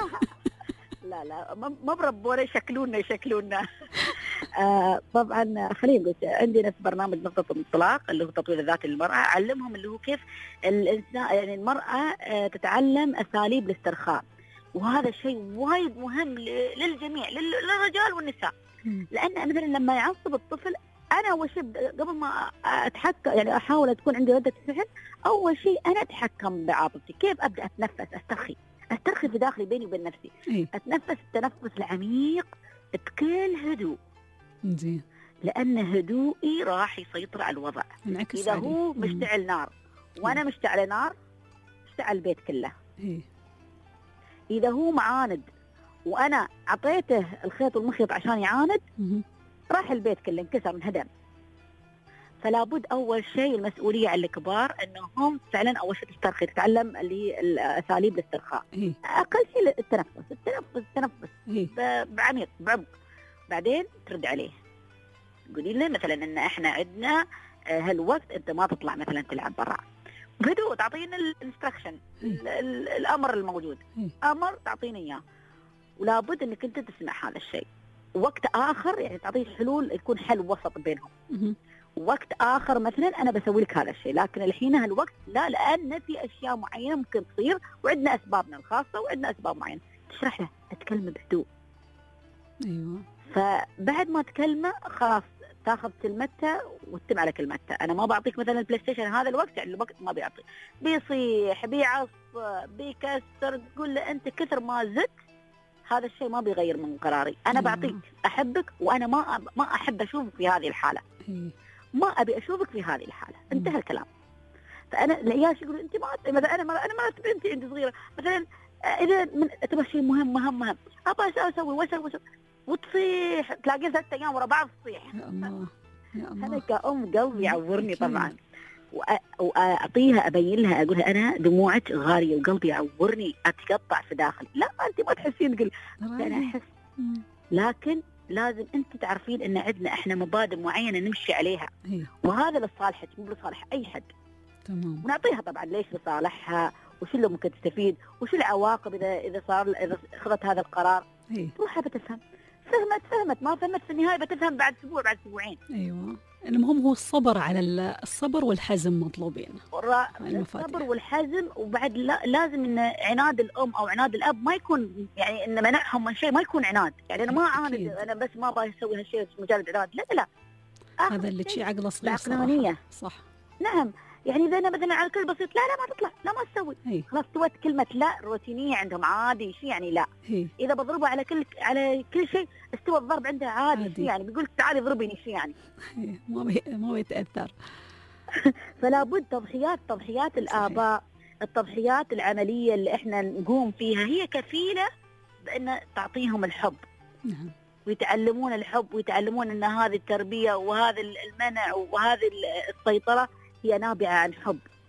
لا ما بربونا، يشكلونا. طبعا خلينا نقول عندنا في برنامج نقطة الانطلاق اللي هو تطوير الذاتي للمرأة، علمهم اللي هو كيف الإنسان يعني المرأة تتعلم أساليب الاسترخاء. وهذا شيء وايد مهم للجميع، للرجال والنساء. لأن مثلا لما يعصب الطفل، أنا أول شيء قبل ما أتحكم يعني أحاول تكون عندي ردة فعل، أول شيء أنا أتحكم بعاطفتي. كيف أبدأ أتنفس، أسترخي في داخلي بيني وبين نفسي. أتنفس التنفس العميق بكل هدوء. زين. لأن هدوئي راح يسيطر على الوضع. إذا هو مشتعل نار وأنا مشتعل نار، اشتعل البيت كله. إذا هو معاند وأنا عطيته الخيط والمخيط عشان يعاند، راح البيت كله انكسر انهدم. فلا بد أول شيء المسؤولية على الكبار أنهم فعلا أول شيء تسترخي، تتعلم اللي هي أساليب الاسترخاء. أقل شيء التنفس بعميق بعمق. بعدين ترد عليه، قولي له مثلا أن إحنا عندنا هالوقت أنت ما تطلع مثلا تلعب برا، بهدوء تعطينا الانستركشن، الأمر الموجود، أمر تعطينا إياه. ولا بد أنك أنت تسمع هذا الشيء. وقت آخر يعني تعطيه حلول، يكون حل وسط بينهم. وقت آخر مثلا أنا بسوي لك هذا الشيء، لكن الحين هالوقت لا، لأن في أشياء معينة ممكن تصير وعندنا أسبابنا الخاصة وعندنا أسباب معينة. تشرح له، أتكلم بهدوء. أيوة. فبعد ما تكلمه خلاص تاخذ كلمته وتتم على كلمته. أنا ما بعطيك مثلا البلاي ستيشن هذا الوقت، يعني الوقت ما بيعطي، بيصيح بيعصب بيكسر، تقول له أنت كثر ما زدت هذا الشيء ما بيغير من قراري. أنا بعطيك أحبك، وأنا ما أحب أشوفك في هذه الحالة، ما أبي أشوفك في هذه الحالة. انتهى الكلام. فأنا العيال يقولوا أنت ما مثلا أنا ما بنتي عندي صغيرة مثلا، إذا تبغى شيء مهم أبغى أسوي وتصيح، تلاقي 3 أيام ورا بعض تصيح. يا الله يا الله. أنا كأم قلبي يعورني طبعا، وأعطيها أبين لها، أقولها أنا دموعك غالية وقلبي يعورني، أتقطع في داخلي. لا أنت ما تحسين، تقول أنا أحس، لكن لازم أنت تعرفين أن عندنا إحنا مبادئ معينة نمشي عليها، وهذا لصالحك مو لصالح أي حد. تمام. ونعطيها طبعا ليش لصالحها، وشو اللي ممكن تستفيد، وشو العواقب إذا أخذت هذا القرار. روحها بتفهم، فهمت ما فهمت في النهاية بتفهم بعد أسبوع بعد أسبوعين. أيوة. المهم هو الصبر، على الصبر والحزم مطلوبين. الصبر والحزم. وبعد لازم ان عناد الام او عناد الاب ما يكون يعني ان منعهم من شيء، ما يكون عناد. يعني انا ما اعاند، انا بس ما ابغى اسوي هالشيء مجرد عناد، لا هذا اللي شيء عقله صغير صح. نعم. يعني اذا انا مثلا على كل بسيط لا ما تطلع، لا ما تسوي، خلاص استوت كلمه لا روتينيه عندهم عادي. شيء يعني لا. اذا بضربه على كل شيء استوى الضرب عنده عادي. شيء يعني بيقول تعالي ضربيني، شيء يعني ما بيتاثر. فلا بد تضحيات الآباء، التضحيات العملية اللي احنا نقوم فيها هي كفيلة بأن تعطيهم الحب. نعم. ويتعلمون الحب، ويتعلمون أن هذه التربية وهذا المنع وهذه السيطرة هي نابعة عن حب.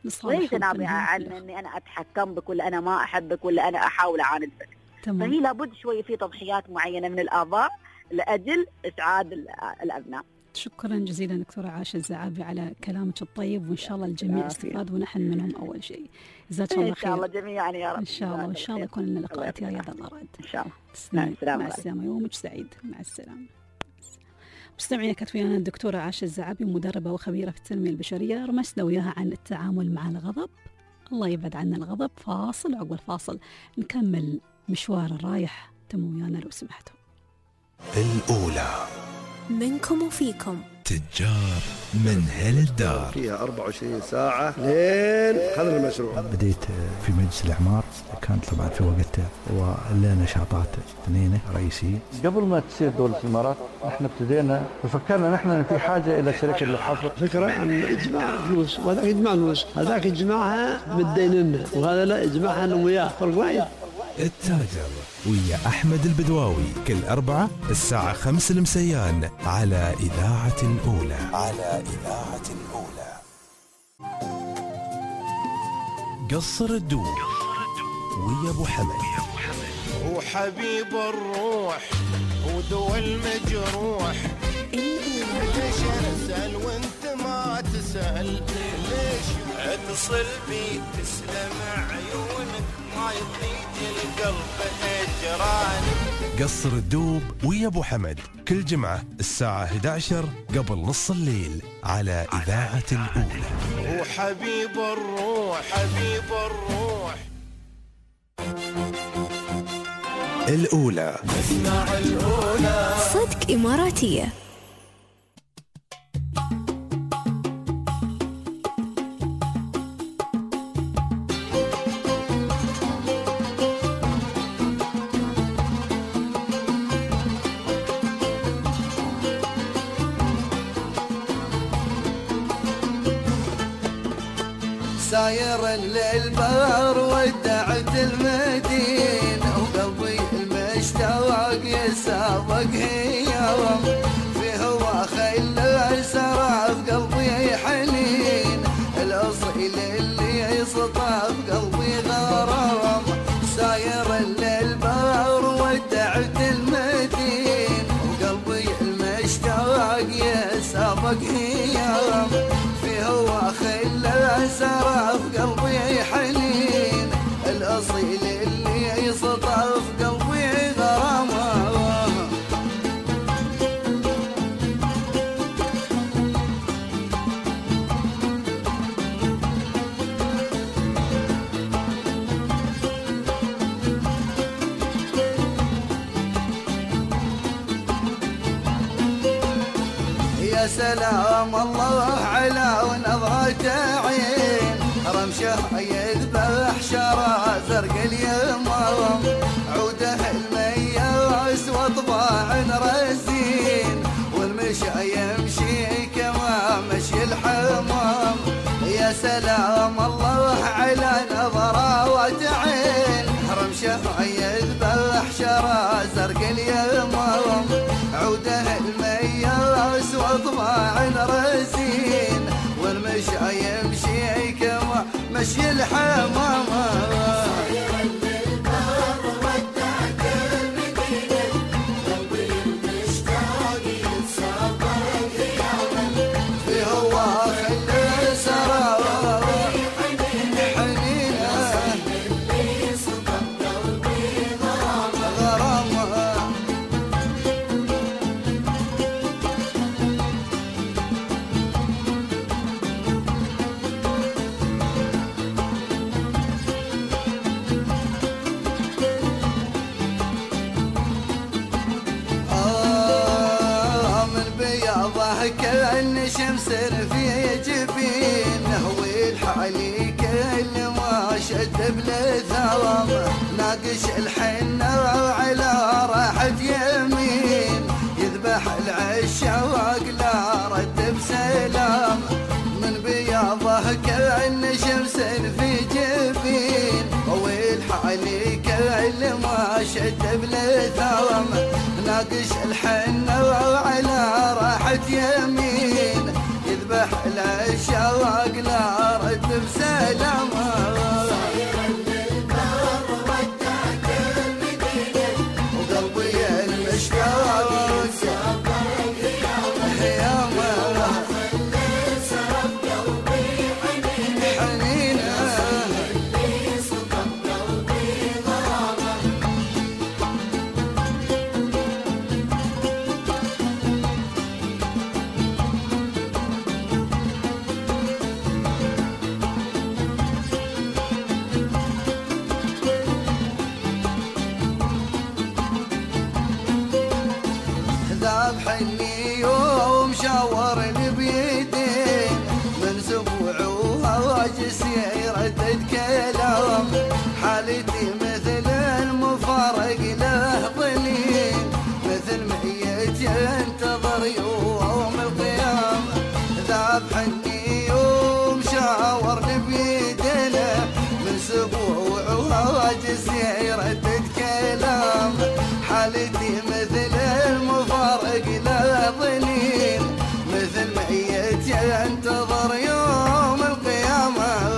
ليس نابعة عن اني انا اتحكم بك ولا انا ما احبك ولا انا احاول اعاندك. فهي لابد شوي في تضحيات معينة من الآباء لأجل إسعاد الأبناء. شكرا جزيلا دكتورة عاشة الزعابي على كلامك الطيب، وإن شاء الله الجميع استفاد ونحن منهم أول شيء. جزاك الله خير. إن شاء الله جميعا يا رب. إن شاء الله، وإن شاء الله يكون لنا لقاءات يا الله راد. إن شاء الله. مع السلامة، يومك سعيد. مع السلامة. مستمعينا، كانت ويانا الدكتورة عاشة الزعابي، مدربة وخبيرة في التنمية البشرية، رمسنا وياها عن التعامل مع الغضب. الله يبعد عنا الغضب. فاصل، عقب الفاصل نكمل مشوار الرايح. تم ويانا لو سمحتوا. الأولى منكم وفيكم تجار من هل الدار، فيها 24 ساعة لين خذنا المشروع. بديت في مجلس الإعمار، كانت طبعا في وقتها ولنا نشاطات اثنين رئيسية. قبل ما تصير دولة الإمارات احنا ابتدينا وفكرنا نحن في حاجة إلى شركة للحفر. فكرة أن إجماع فلوس، وهذاك يجمع فلوس، هذاك يجمعها بالديننا، وهذا لا يجمعها أنا وياه. فرق واحد. التاجر ويا أحمد البدواوي كل أربعة الساعة 5 المسيان على إذاعة الأولى. قصر الدوب ويا أبو حمد. وحبيب الروح ودول المجروح. ليش أسأل وانت ما تسأل؟ ليش اتصل بي تسلم عيونك ما يطيق القلب هجران. قصر الدوب ويا أبو حمد كل جمعة الساعة 11 قبل نص الليل على إذاعة الأولى. وحبيب الروح حبيب الروح. الأولى اسمع الأولى صدق إماراتية. ساير للبر ودعت المدينة، وقلبي المشتاق يسابق هيام. في هوا خيل سرى في قلبي حنين، الأصيل اللي يسطى في قلبي غرام. ساير للبر ودعت المدينة، وقلبي المشتاق يسابق هيام. في هوا خيل سرى في قلبي حنين، الأصيل اللي يسطى في قلبي غرامة. يا سلام الله على ونظرة عين، رمشه يذبح شرى زرق اليمام. عوده المياس وطباع رزين، والمشى يمشي كما مشي الحمام. يا سلام الله على نظرة عين، رمشه يذبح شرى زرق اليمام. عوده المياس وطباع رزين، والمشى يمشي كما مشي الحمام. في هوا خلي سرى حنينه غرامه. من بياضه كأن شمس في جبينه، والحالي كل ما شد بالثوام. ناقش الحنة على راحة يمين، يذبح العشاق لا رد بسلام. من بياضه كأن شمس في جبين، والحالي كل ما شد بالثوام. ناقش الحنة على راحة يمين، يذبح العشاق مشتاق لا رد بسلامه صايرا للبر ودعت المدينة وقلبي المشتاق سافر قيامه خلي سرب قلبي حنينه اللي صدق قلبي غرامه ذاب حني يوم شاورني بيدين من سبوع وهواجس يردد كلام حالتي مثل المفارق له ظنين مثل ميت ينتظر يوم القيامة ذاب حني يوم شاورني بيدين من سبوع وهواجس يردد كلام حالتي مثل المفارق لا ظنين مثل ميت ينتظر يوم القيامة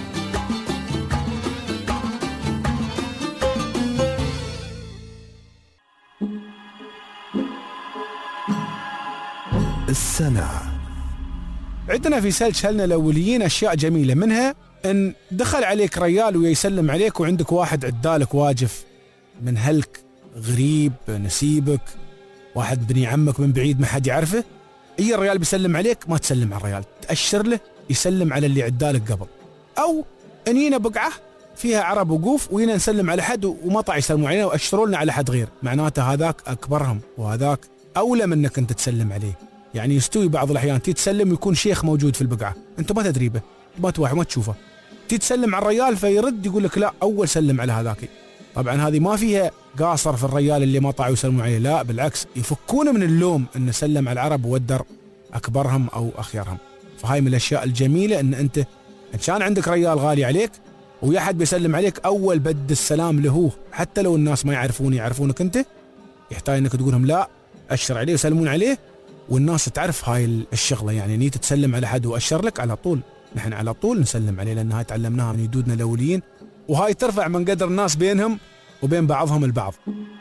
السنة. عندنا في سلج هلنا الأوليين أشياء جميلة، منها أن دخل عليك ريال ويسلم عليك وعندك واحد عدالك واجف من هلك غريب نسيبك، واحد بني عمك من بعيد ما حد يعرفه، اي الريال بيسلم عليك ما تسلم على الريال، تأشر له يسلم على اللي عدالك قبل. او انينا بقعة فيها عرب وقوف وينا نسلم على حد وما طاع يسلموا علينا واشروا لنا على حد غير، معناته هذاك اكبرهم وهذاك اولى منك انت تسلم عليه. يعني يستوي بعض الاحيان تسلم ويكون شيخ موجود في البقعة انت ما تدري به، ما توحي ما تشوفه، تتسلم على الريال فيرد يقول لك لا اول سلم على هذاك. طبعا هذه ما فيها قاصر في الرجال اللي ما طاعوا يسلموا عليه، لا بالعكس يفكون من اللوم انه سلم على العرب وودر اكبرهم او اخيرهم. فهاي من الاشياء الجميله ان انت ان كان عندك رجال غالي عليك ويا حد بيسلم عليك اول بد السلام له، حتى لو الناس ما يعرفونك انت، يحتاج انك تقول لهم لا اشر عليه وسلمون عليه والناس تعرف هاي الشغله. يعني نيت تسلم على حد واشر لك على طول، نحن على طول نسلم عليه لان هاي تعلمناها من جدودنا الاوليين، وهاي ترفع من قدر الناس بينهم وبين بعضهم البعض.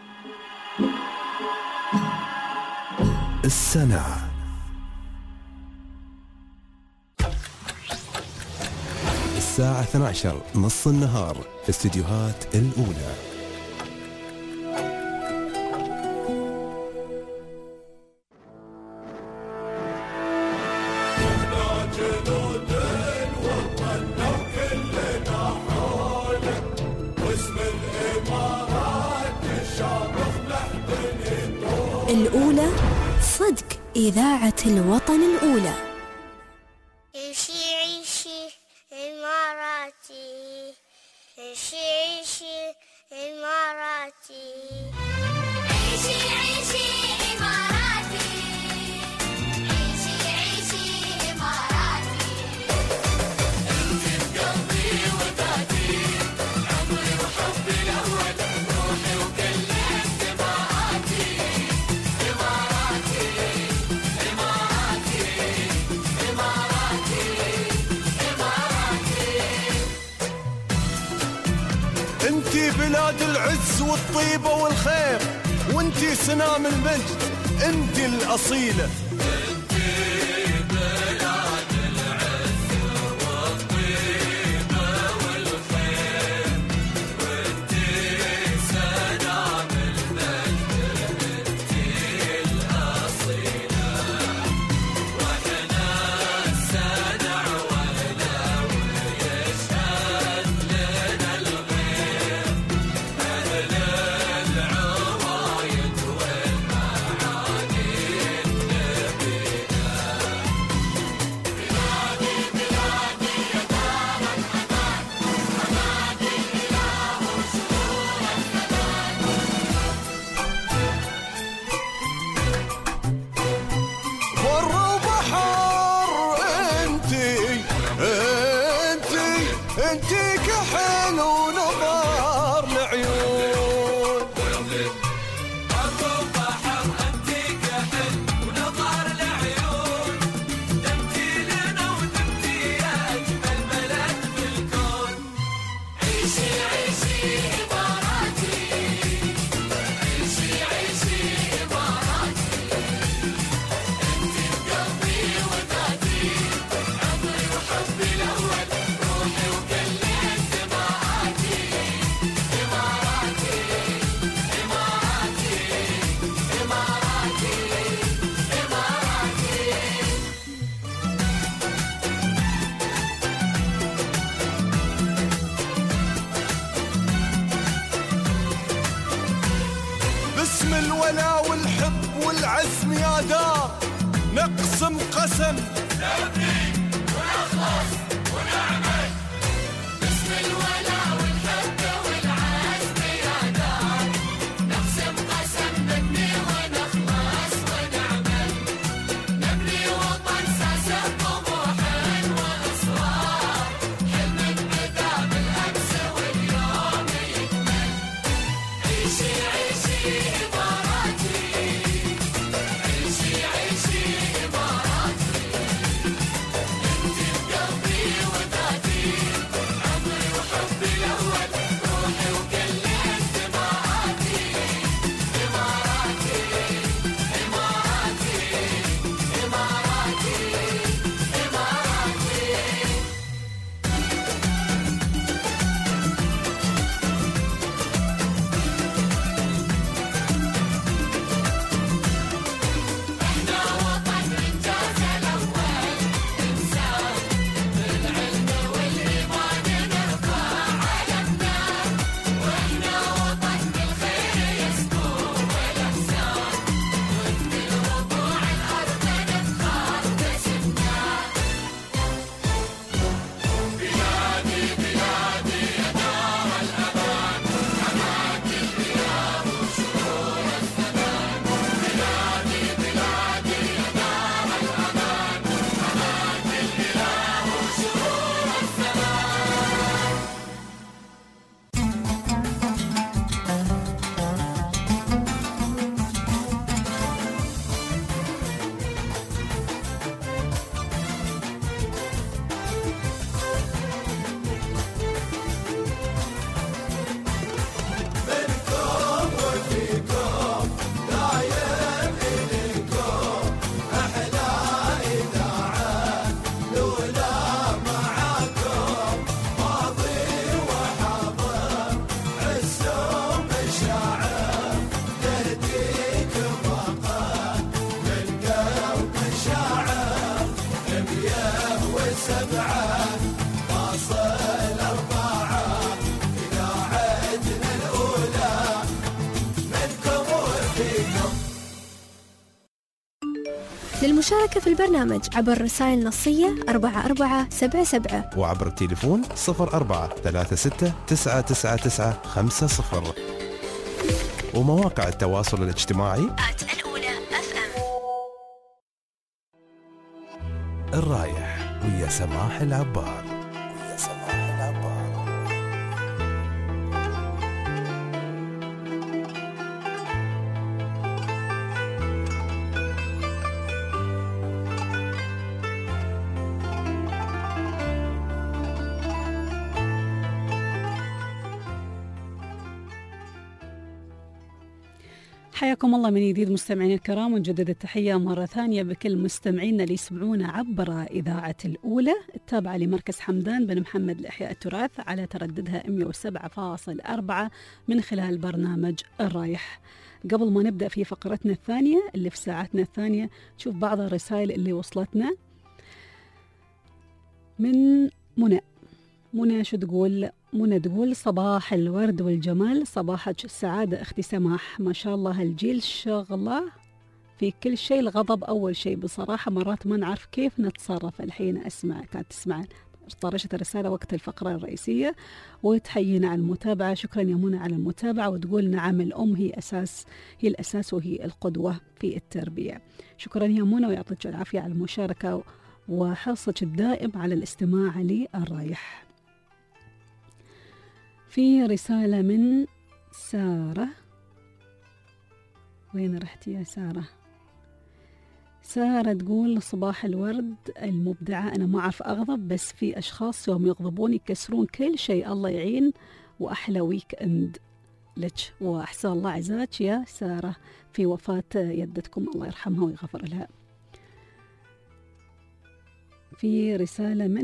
السنة. الساعة 12 نص النهار في استديوهات الأولى. الأولى صدق إذاعة الوطن الأولى. عيشي عيشي إماراتي، عيشي عيشي إماراتي، عيشي عيشي إماراتي، عيشي عيشي إماراتي، أنت بقلبي وذاتي، عمري وحبي الأول، روحي وكل انتماءاتي، إماراتي إماراتي إماراتي إماراتي. انتي بلاد العز والطيبة والخير، وانتي سنام المجد، انتي الأصيلة. باسم الولا والحب والعزم يا دار نقسم قسم نبني ونخلص ونعمل باسم الولا والحب والعزم يا دار نقسم قسم نبني ونخلص ونعمل نبني وطن ساسه طموح واصرار حلم بدا بالامس واليوم يكمل عيشي عيشي اماراتي عيشي عيشي اماراتي انتي بقلبي وذاتي عمري وحبي الاول روحي وكل انتماءاتي اماراتي اماراتي اماراتي اماراتي احنا وطن انجاز الاول انسان بالعلم والايمان نرفع علمنا واحنا وطن بالخير يسمو والاحسان ونبني الربوع الارض نفخر باسمنا بلادي بلادي يا دار الامان حماك البلاد وشهور الزمان بلادي بلادي يا دار الامان حماك الاله وشهور الزمان منكم وفيكم دايم إليكم أحلى إذاعة لولا معاكم ماضي وحاضر عزهم مشاعر تهديكم وقت من قلب شاعر 107.4 إذاعتنا الأولى منكم وفيكم. للمشاركة في البرنامج عبر الرسائل النصية 4477 وعبر التليفون 04 36 999 50 ومواقع التواصل الاجتماعي الأولى FM. الرايح ويا سماح العبار. حياكم الله من جديد مستمعينا الكرام، ونجدد التحية مرة ثانية بكل مستمعينا اللي يسمعونا عبر إذاعة الأولى التابعة لمركز حمدان بن محمد لإحياء التراث على ترددها 107.4 من خلال برنامج الرايح. قبل ما نبدأ في فقرتنا الثانية اللي في ساعتنا الثانية نشوف بعض الرسائل اللي وصلتنا من منى شو تقول؟ منى تقول صباح الورد والجمال، صباحك السعادة أختي سماح، ما شاء الله هالجيل شغلة في كل شيء. الغضب أول شيء بصراحة، مرات ما نعرف كيف نتصرف. الحين أسمع كانت تسمع طرشت الرسالة وقت الفقرة الرئيسية وتحيينا على المتابعة. شكرا يا منى على المتابعة، وتقول نعم الأم هي الأساس وهي القدوة في التربية. شكرا يا منى ويعطيك العافية على المشاركة وحرصك الدائم على الاستماع للرايح. في رسالة من سارة، وين رحتي يا سارة؟ سارة تقول صباح الورد المبدعة، أنا ما أعرف أغضب بس في أشخاص يوم يغضبون يكسرون كل شيء. الله يعين وأحلى ويك أند لك، وأحسن الله عزاك يا سارة في وفاة يدتكم، الله يرحمها ويغفر لها. في رسالة من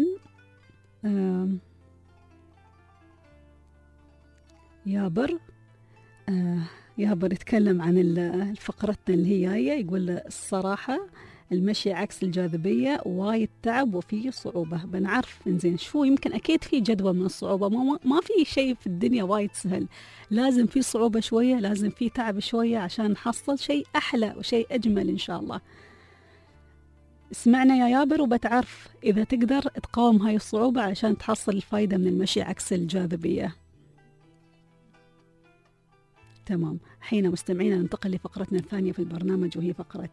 يابر يتكلم عن فقرتنا اللي هي جاية، يقول الصراحة المشي عكس الجاذبية وايد تعب وفيه صعوبة. بنعرف إنزين شو يمكن أكيد في جدوى من الصعوبة، ما في شيء في الدنيا وايد سهل، لازم في صعوبة شوية، لازم في تعب شوية عشان نحصل شيء أحلى وشيء أجمل إن شاء الله. اسمعنا يا يابر وبتعرف إذا تقدر تقاوم هاي الصعوبة عشان تحصل الفايدة من المشي عكس الجاذبية. تمام، حين مستمعينا ننتقل لفقرتنا الثانية في البرنامج، وهي فقرة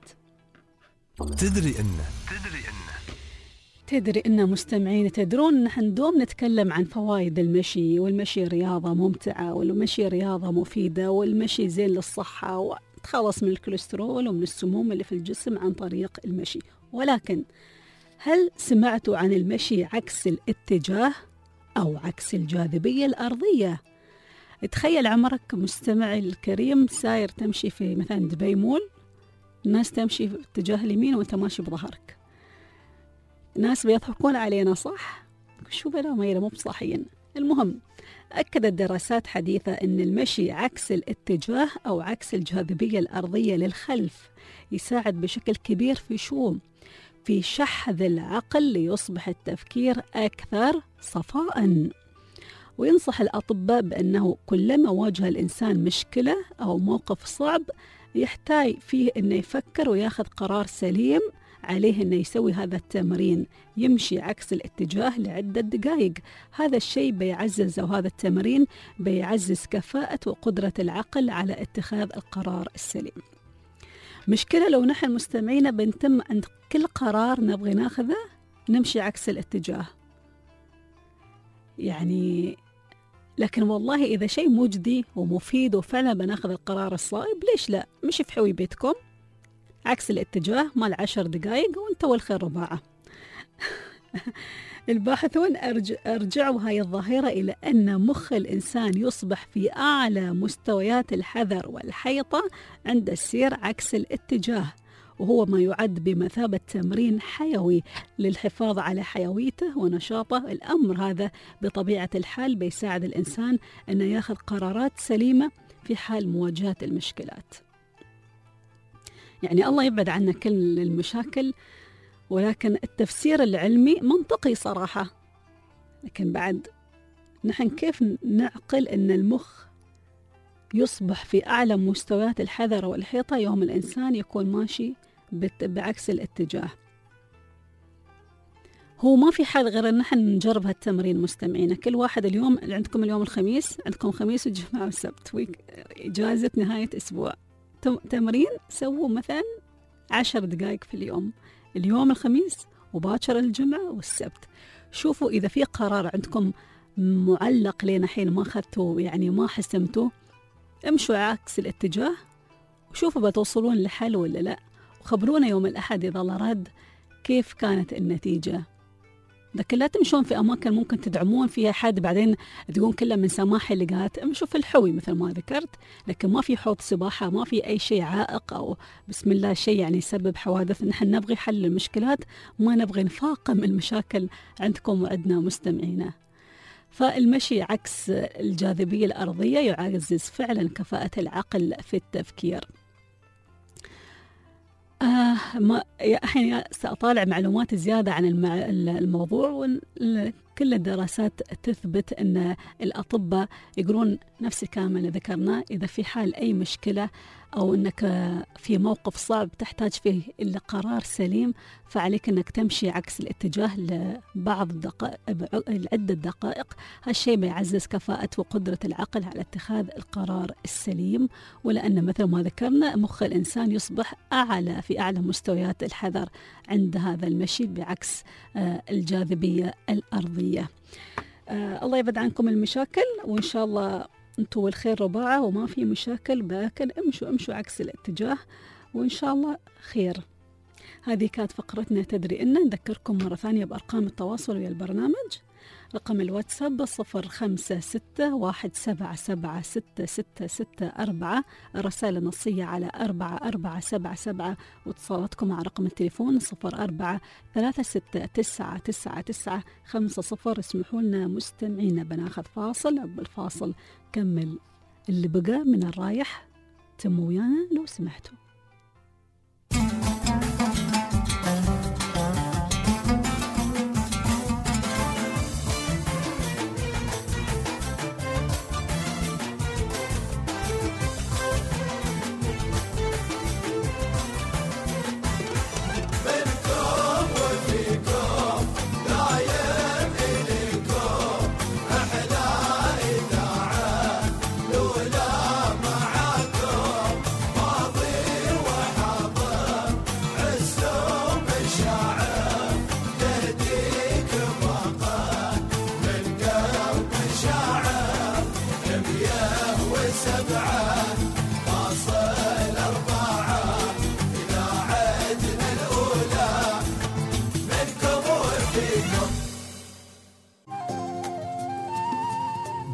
تدري إن مستمعين تدرون نحن دوم نتكلم عن فوائد المشي، والمشي رياضة ممتعة، والمشي رياضة مفيدة، والمشي زين للصحة، وتخلص من الكوليسترول ومن السموم اللي في الجسم عن طريق المشي. ولكن هل سمعتوا عن المشي عكس الاتجاه أو عكس الجاذبية الأرضية؟ تخيل عمرك مستمعي الكريم ساير تمشي في مثلا دبي مول، الناس تمشي في اتجاه اليمين وانت ماشي بظهرك، الناس بيضحكون علينا صح؟ شو بلا ميرة مو بصحيين. المهم أكدت دراسات حديثة أن المشي عكس الاتجاه أو عكس الجاذبية الأرضية للخلف يساعد بشكل كبير في شحذ العقل ليصبح التفكير أكثر صفاءً. وينصح الأطباء بأنه كلما واجه الإنسان مشكلة أو موقف صعب يحتاج فيه أنه يفكر وياخذ قرار سليم، عليه أنه يسوي هذا التمرين، يمشي عكس الاتجاه لعدة دقائق. هذا الشيء بيعزز، أو هذا التمرين بيعزز كفاءة وقدرة العقل على اتخاذ القرار السليم. مشكلة لو نحن مستمعين بنتم عند كل قرار نبغي ناخذه نمشي عكس الاتجاه يعني. لكن والله إذا شيء مجدي ومفيد وفعلا بناخذ القرار الصائب، ليش لا؟ مشي في حوي بيتكم عكس الاتجاه مال 10 دقائق وانت والخير رباعة. الباحثون أرجعوا هاي الظاهرة إلى أن مخ الإنسان يصبح في أعلى مستويات الحذر والحيطة عند السير عكس الاتجاه، وهو ما يعد بمثابة تمرين حيوي للحفاظ على حيويته ونشاطه. الأمر هذا بطبيعة الحال بيساعد الإنسان أنه ياخذ قرارات سليمة في حال مواجهة المشكلات. يعني الله يبعد عنا كل المشاكل، ولكن التفسير العلمي منطقي صراحة. لكن بعد نحن كيف نعقل أن المخ يصبح في أعلى مستويات الحذر والحيطة يوم الإنسان يكون ماشي بعكس الاتجاه؟ هو ما في حل غير أن نحن نجرب هالتمرين مستمعين. كل واحد اليوم عندكم اليوم الخميس، عندكم خميس وجمعة وسبت، إجازة نهاية أسبوع، تمرين سووا مثلا 10 دقائق في اليوم الخميس وباكر الجمعة والسبت. شوفوا إذا في قرار عندكم معلق لين حين ما أخذتوا، يعني ما حسمتوا، امشوا عكس الاتجاه وشوفوا بتوصلون لحل ولا لا، وخبرونا يوم الأحد إذا الله رد كيف كانت النتيجة. لكن لا تمشون في أماكن ممكن تدعمون فيها حد بعدين تقول كله من سماح اللقات. امشوا في الحوي مثل ما ذكرت، لكن ما في حوض سباحة، ما في أي شيء عائق أو بسم الله شيء يعني يسبب حوادث. نحن نبغي حل المشكلات، ما نبغي نفاقم المشاكل عندكم وعندنا مستمعينا. فالمشي عكس الجاذبية الأرضية يعزز فعلا كفاءة العقل في التفكير. الحين سأطالع معلومات زيادة عن الموضوع، وكل الدراسات تثبت أن الأطباء يقولون نفس الكلام اللي ذكرناه. إذا في حال أي مشكلة أو أنك في موقف صعب تحتاج فيه إلا قرار سليم، فعليك أنك تمشي عكس الاتجاه لبعض عدة دقائق. هالشيء بيعزز كفاءة وقدرة العقل على اتخاذ القرار السليم، ولأن مثل ما ذكرنا مخ الإنسان يصبح في أعلى مستويات الحذر عند هذا المشي بعكس الجاذبية الأرضية. الله يبعد عنكم المشاكل، وإن شاء الله انتوا والخير رباعة وما في مشاكل، لكن امشوا عكس الاتجاه وإن شاء الله خير. هذه كانت فقرتنا تدري إن. نذكركم مرة ثانية بأرقام التواصل ويا البرنامج. رقم الواتساب 0561776664، الرسائل النصية على 4477، واتصالاتكم مع رقم التليفون 0436999950. اسمحوا لنا مستمعينا بناخذ فاصل، عقب الفاصل كمل اللي بقى من الرايح. تموا ويانا لو سمحتوا.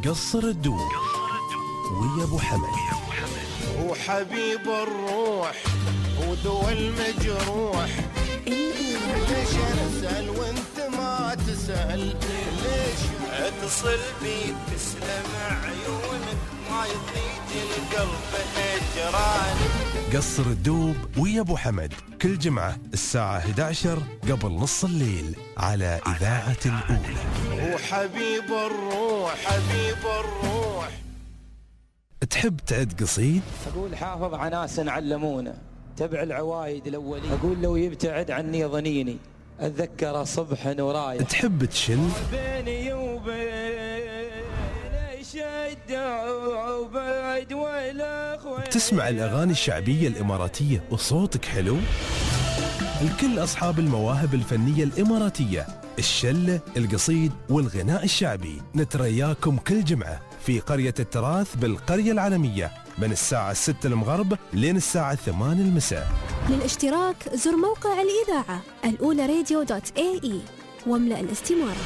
قصر الدوب ويا ابو حمد. وحبيب الروح ودوا المجروح، ليش نسأل وانت ما تسأل؟ ليش اتصل بي تسلم عيونك ما يضيج القلب هجران. قصر الدوب ويا ابو حمد كل جمعة الساعة 11 قبل نص الليل على إذاعة الأولى. وحبيب الروح حبيب الروح. تحب تعد قصيد؟ أقول حافظ عناس علمونا تبع العوايد الأولين، أقول لو يبتعد عني ظنيني أتذكر صبح ورايح. تحب تشل؟ بيني وبين شدة وبعد والأخوة. تسمع الأغاني الشعبية الإماراتية وصوتك حلو؟ الكل أصحاب المواهب الفنية الإماراتية، الشلة، القصيد والغناء الشعبي. نترياكم كل جمعة في قرية التراث بالقرية العالمية من الساعة 6 المغرب لين الساعة 8 المساء. للاشتراك زر موقع الإذاعة الأولى radio.ae واملأ الاستمارة.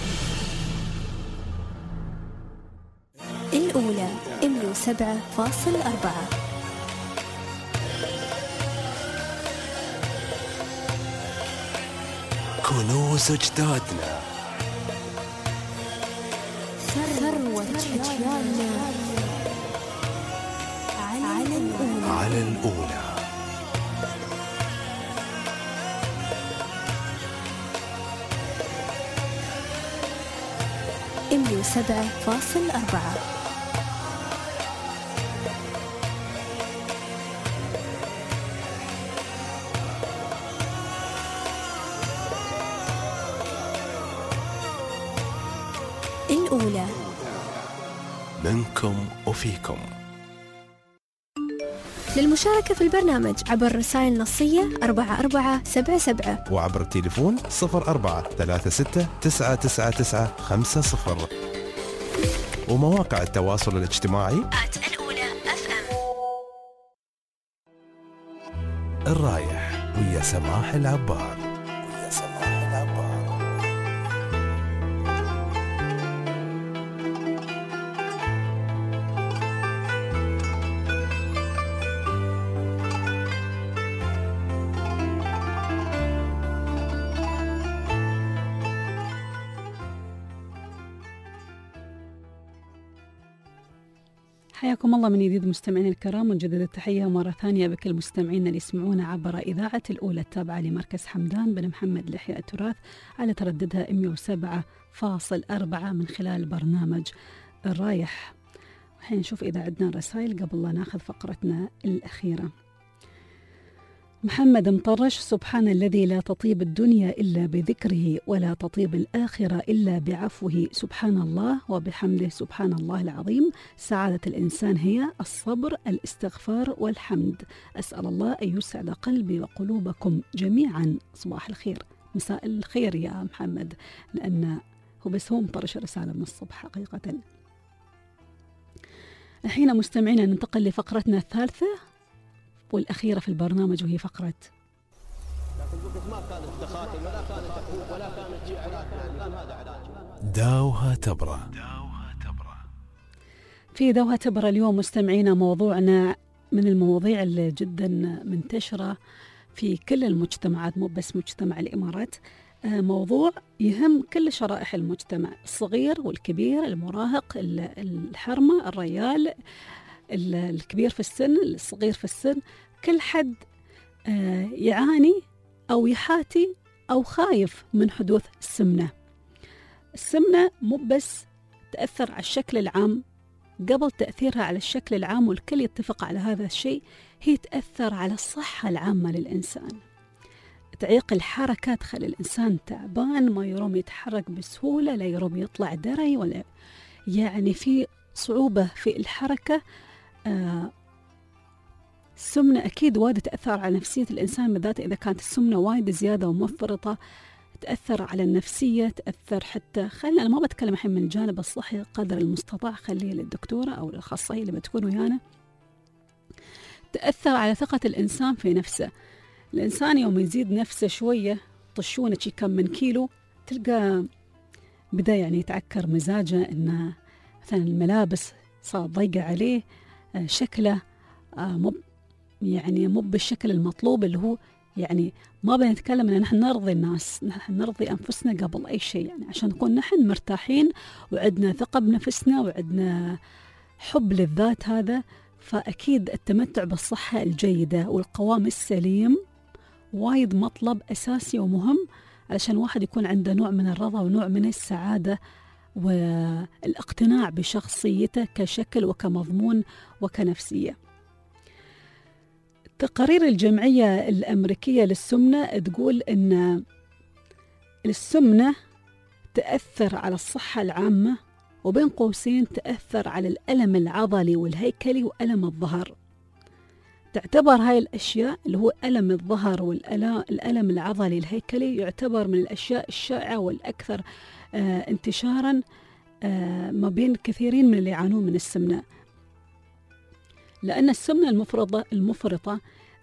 الأولى 107.4. كنوز أجدادنا، ثروة أجيالنا على الأولى. على الأولى. إميو 7.4. الأولى منكم وفيكم. للمشاركة في البرنامج عبر رسائل نصية 4477 وعبر التليفون 0436999950 ومواقع التواصل الاجتماعي الأولى FM. الرايح ويا سماح العبار. حياكم الله من جديد مستمعين الكرام، ونجدد التحية مرة ثانية بكل مستمعينا اللي يسمعونا عبر إذاعة الأولى التابعة لمركز حمدان بن محمد لإحياء التراث على ترددها 107.4 من خلال برنامج الرايح. الحين نشوف إذا عندنا رسائل قبل لا ناخذ فقرتنا الأخيرة. محمد مطرش: سبحان الذي لا تطيب الدنيا إلا بذكره ولا تطيب الآخرة إلا بعفوه، سبحان الله وبحمده سبحان الله العظيم. سعادة الإنسان هي الصبر، الاستغفار والحمد. أسأل الله أن يسعد قلبي وقلوبكم جميعا. صباح الخير، مساء الخير يا محمد، لأن هو مطرش رسالة من الصبح حقيقة. الحين مستمعينا ننتقل لفقرتنا الثالثة والأخيرة في البرنامج، وهي فقرة داوها تبرى. في دوها تبرى اليوم مستمعينا موضوعنا من المواضيع اللي جدا منتشرة في كل المجتمعات، مو بس مجتمع الإمارات. موضوع يهم كل شرائح المجتمع، الصغير والكبير، المراهق، الحرمة، الريال، الكبير في السن، الصغير في السن، كل حد يعاني أو يحاتي أو خايف من حدوث السمنة. السمنة مو بس تأثر على الشكل العام، قبل تأثيرها على الشكل العام والكل يتفق على هذا الشيء، هي تأثر على الصحة العامة للإنسان. تعيق الحركة، تخلي الإنسان تعبان، ما يروم يتحرك بسهولة، لا يروم يطلع دري، ولا يعني في صعوبة في الحركة. السمنة أكيد وايد تأثر على نفسية الإنسان، بالذات إذا كانت السمنة وايد زيادة ومفرطة، تأثر على النفسية، تأثر حتى أنا ما بتكلم الحين من الجانب الصحي قدر المستطاع، خليه للدكتورة أو للأخصائية اللي بتكون ويانا. تأثر على ثقة الإنسان في نفسه. الإنسان يوم يزيد نفسه شوية، طشونه شي كم من كيلو، تلقى بدأ يعني يتعكر مزاجه، إنه مثلا الملابس صار ضيقة عليه، شكله مو بالشكل المطلوب، اللي هو يعني ما بنتكلم ان نحن نرضي الناس، نحن نرضي انفسنا قبل اي شيء، يعني عشان نكون نحن مرتاحين وعندنا ثقة بنفسنا وعندنا حب للذات. هذا فاكيد التمتع بالصحة الجيدة والقوام السليم وايد مطلب اساسي ومهم، علشان واحد يكون عنده نوع من الرضا ونوع من السعادة والاقتناع بشخصيته كشكل وكمضمون وكنفسية. تقارير الجمعية الأمريكية للسمنة تقول أن السمنة تأثر على الصحة العامة، وبين قوسين تأثر على الألم العضلي والهيكلي وألم الظهر. تعتبر هاي الأشياء اللي هو ألم الظهر والألم العضلي الهيكلي يعتبر من الأشياء الشائعة والأكثر انتشارا ما بين كثيرين من اللي يعانون من السمنة، لأن السمنة المفرطة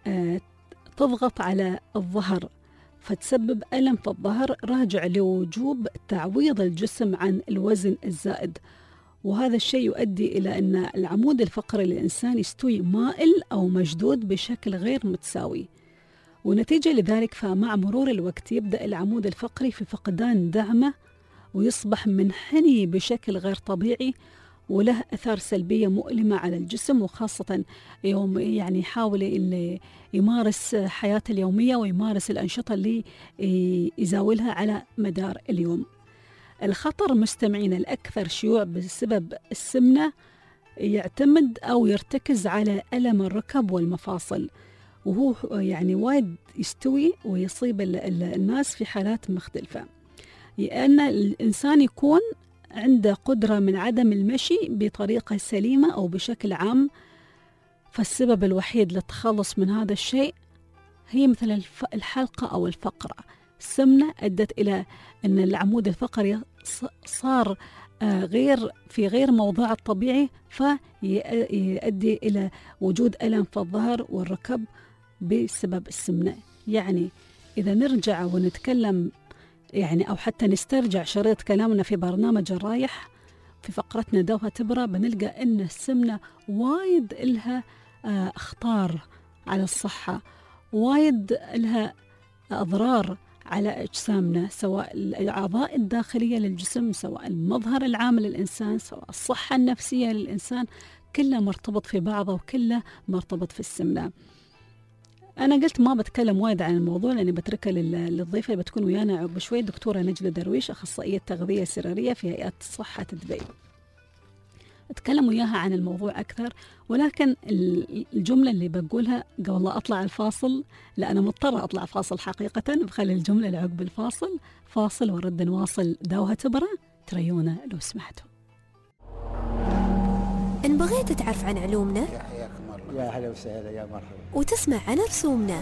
تضغط على الظهر فتسبب ألم في الظهر راجع لوجوب تعويض الجسم عن الوزن الزائد، وهذا الشيء يؤدي إلى أن العمود الفقري للإنسان يستوي مائل أو مشدود بشكل غير متساوي، ونتيجة لذلك فمع مرور الوقت يبدأ العمود الفقري في فقدان دعمه ويصبح منحني بشكل غير طبيعي، وله أثار سلبية مؤلمة على الجسم، وخاصة يوم يعني يحاول اللي يمارس حياته اليومية ويمارس الأنشطة اللي يزاولها على مدار اليوم. الخطر مستمعين الأكثر شيوع بسبب السمنة يعتمد أو يرتكز على ألم الركب والمفاصل، وهو يعني وايد يستوي ويصيب الناس في حالات مختلفة، لأن الإنسان يكون عنده قدرة من عدم المشي بطريقة سليمة أو بشكل عام، فالسبب الوحيد للتخلص من هذا الشيء هي مثل الحلقة أو الفقرة. السمنة أدت إلى أن العمود الفقري صار غير موضوعه الطبيعي، فيؤدي إلى وجود ألم في الظهر والركب بسبب السمنة. يعني إذا نرجع ونتكلم يعني أو حتى نسترجع شريط كلامنا في برنامج الرايح في فقرتنا دوها تبرى، بنلقى أن السمنة وايد إلها أخطار على الصحة، وايد إلها أضرار على أجسامنا، سواء الأعضاء الداخلية للجسم، سواء المظهر العام للإنسان، سواء الصحة النفسية للإنسان، كله مرتبط في بعضه وكله مرتبط في السمنة. أنا قلت ما بتكلم وايد عن الموضوع لأني بتركه للضيفة اللي بتكون ويانا بشوي، دكتورة نجلة درويش، أخصائية تغذية سريرية في هيئة صحة دبي. أتكلم وياها عن الموضوع أكثر، ولكن الجملة اللي بقولها قبل لا أطلع الفاصل، لا أنا مضطرة أطلع فاصل حقيقة، بخلي الجملة لعقب الفاصل، فاصل ورد نواصل دوها تبرى، تريونا لو سمحتوا. إن بغيت تعرف عن علومنا يا هلا وسهلا يا مرحبا وتسمع عن رسومنا،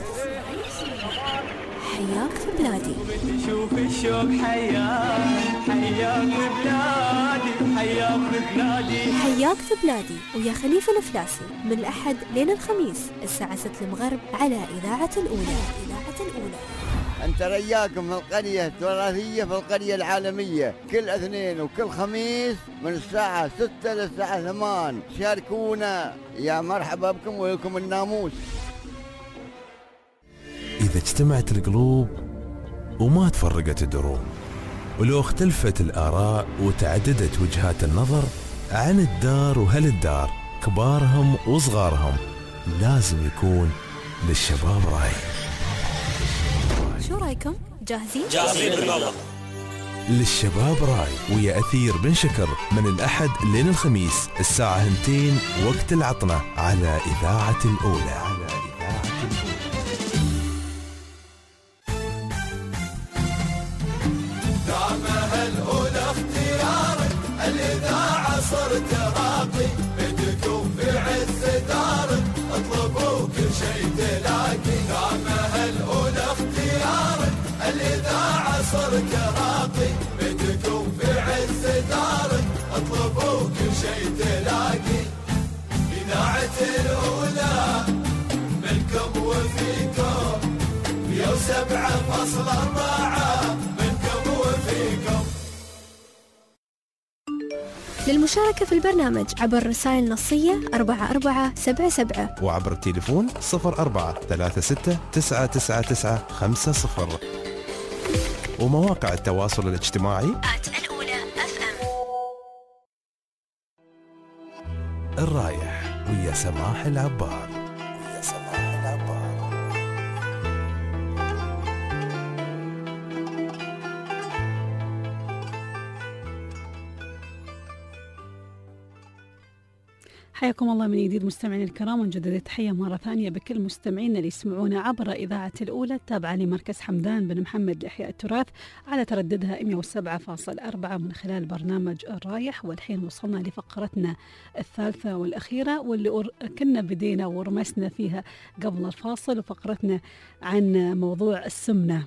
حياك في بلادي. شوف الشوق حياك في بلادي، حياك في بلادي، حياك في بلادي ويا خليفة الفلاسي من الأحد لين الخميس الساعة 6 المغرب على إذاعة الأولى. أنت رياكم في القرية التراثية في القرية العالمية كل اثنين وكل خميس من الساعة 6 للساعة 8. شاركونا، يا مرحبا بكم ولكم الناموس. إذا اجتمعت القلوب وما تفرقت الدروب، ولو اختلفت الآراء وتعددت وجهات النظر عن الدار وهالدار، كبارهم وصغارهم، لازم يكون للشباب رأي. شو رايكم؟ جاهزين؟ جاهزين بالمرة. للشباب راي ويا أثير بن شكر من الأحد لين الخميس الساعة 2 وقت العطنة على إذاعة الأولى. دعمها الأولى اختيارك، الإذاعة صرت راقي، بدكم في عز دارك، اطلبوا كل شيء تلاقي. دعمها الأولى اختيارك، الإذاعة صرت راقي، بدكم في عز دارك، اطلبوا كل شيء تلاقي. إذاعة الأولى منكم وفيكم 107.4 منكم وفيكم. للمشاركة في البرنامج عبر الرسائل النصية 4477 وعبر التليفون 0436999950 ومواقع التواصل الاجتماعي الأولى FM. الرايح ويا سماح العبار. حياكم الله من جديد مستمعين الكرام، ونجدد التحية مرة ثانية بكل مستمعينا اللي يسمعونا عبر إذاعة الأولى التابعة لمركز حمدان بن محمد لإحياء التراث على ترددها 107.4 من خلال برنامج الرايح. والحين وصلنا لفقرتنا الثالثة والأخيرة واللي كنا بدينا ورمسنا فيها قبل الفاصل، وفقرتنا عن موضوع السمنة.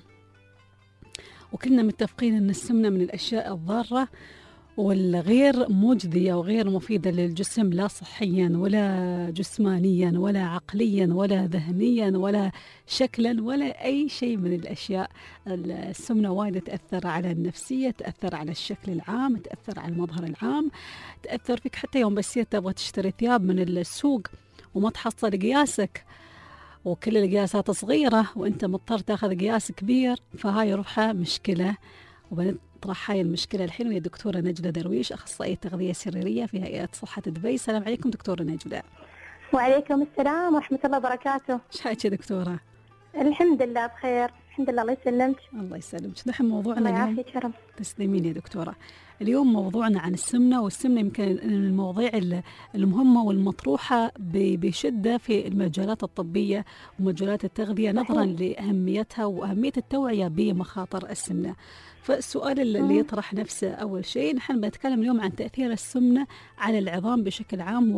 وكنا متفقين أن السمنة من الأشياء الضارة والغير مجدية وغير مفيدة للجسم، لا صحيا ولا جسمانيا ولا عقليا ولا ذهنيا ولا شكلا ولا أي شيء من الأشياء. السمنة وايد تأثر على النفسية، تأثر على الشكل العام، تأثر على المظهر العام، تأثر فيك حتى يوم بس تبغى تشتري ثياب من السوق وما تحصل قياسك وكل القياسات صغيرة وانت مضطر تاخذ قياس كبير، فهاي روحها مشكلة. وبنطرح هاي المشكلة الحين ويا دكتورة نجلة درويش، أخصائية تغذية سريرية في هيئة صحة دبي. السلام عليكم دكتورة نجلة. وعليكم السلام ورحمة الله وبركاته. ايش حالك يا دكتورة؟ الحمد لله بخير، الحمد لله. الله يسلمك. الله يسلمك. نحن موضوعنا الله يعافيك يا رب. تسلمين يا دكتورة. اليوم موضوعنا عن السمنة، والسمنة يمكن من المواضيع المهمة والمطروحة بشدة في المجالات الطبية ومجالات التغذية نظرا لأهميتها وأهمية التوعية بمخاطر السمنة. فالسؤال اللي يطرح نفسه أول شيء، نحن بنتكلم اليوم عن تأثير السمنة على العظام بشكل عام،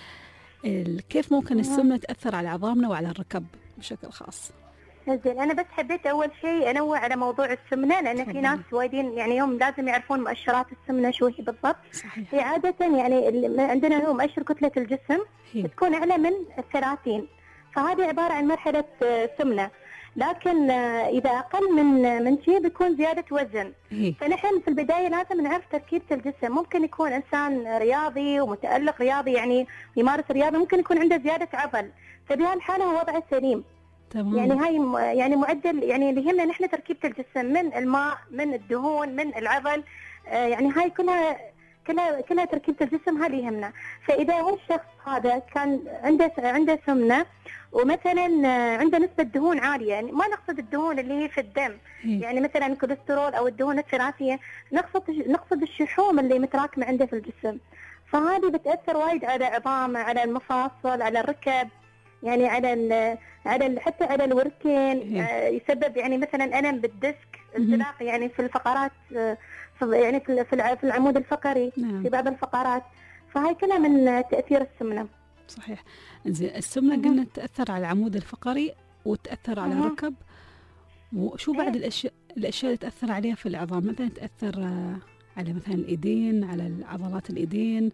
وكيف ممكن السمنة تأثر على عظامنا وعلى الركب بشكل خاص. زين، أنا بس حبيت أول شيء أنوع على موضوع السمنة، لأن في ناس وايدين يعني يوم لازم يعرفون مؤشرات السمنة شو هي بالضبط. صحيح. هي عادة يعني عندنا هو مؤشر كتلة الجسم تكون أعلى من 30، فهذه عبارة عن مرحلة سمنة. لكن إذا أقل من شيء بيكون زيادة وزن. فنحن في البداية لازم نعرف تركيبة الجسم. ممكن يكون إنسان رياضي ومتألق رياضي يعني يمارس رياضة، ممكن يكون عنده زيادة عضل، فبهالحالة هو وضعه سليم. تمام. يعني هاي يعني معدل، يعني اللي يهمنا نحن تركيبة الجسم من الماء من الدهون من العضل، يعني هاي كلها تركيبة الجسم، هذا يهمنا. فإذا هو الشخص هذا كان عنده سمنة ومثلا عنده نسبة دهون عالية، يعني ما نقصد الدهون اللي هي في الدم، يعني مثلا الكوليسترول أو الدهون الثلاثية، نقصد الشحوم اللي متراكمة عنده في الجسم. فهذه بتأثر وايد على عظامه، على المفاصل، على الركب، يعني على حتى على الوركين، يسبب يعني مثلا ألم بالديسك، انزلاق يعني في الفقرات، يعني في العمود الفقري في بعض الفقرات. فهي كلها من تأثير السمنة. صحيح. زين، السمنة قلنا تأثر على العمود الفقري وتأثر على الركب، وشو بعد الأشياء اللي تأثر عليها في العظام؟ مثلا تأثر على مثلا الإيدين، على عضلات الإيدين.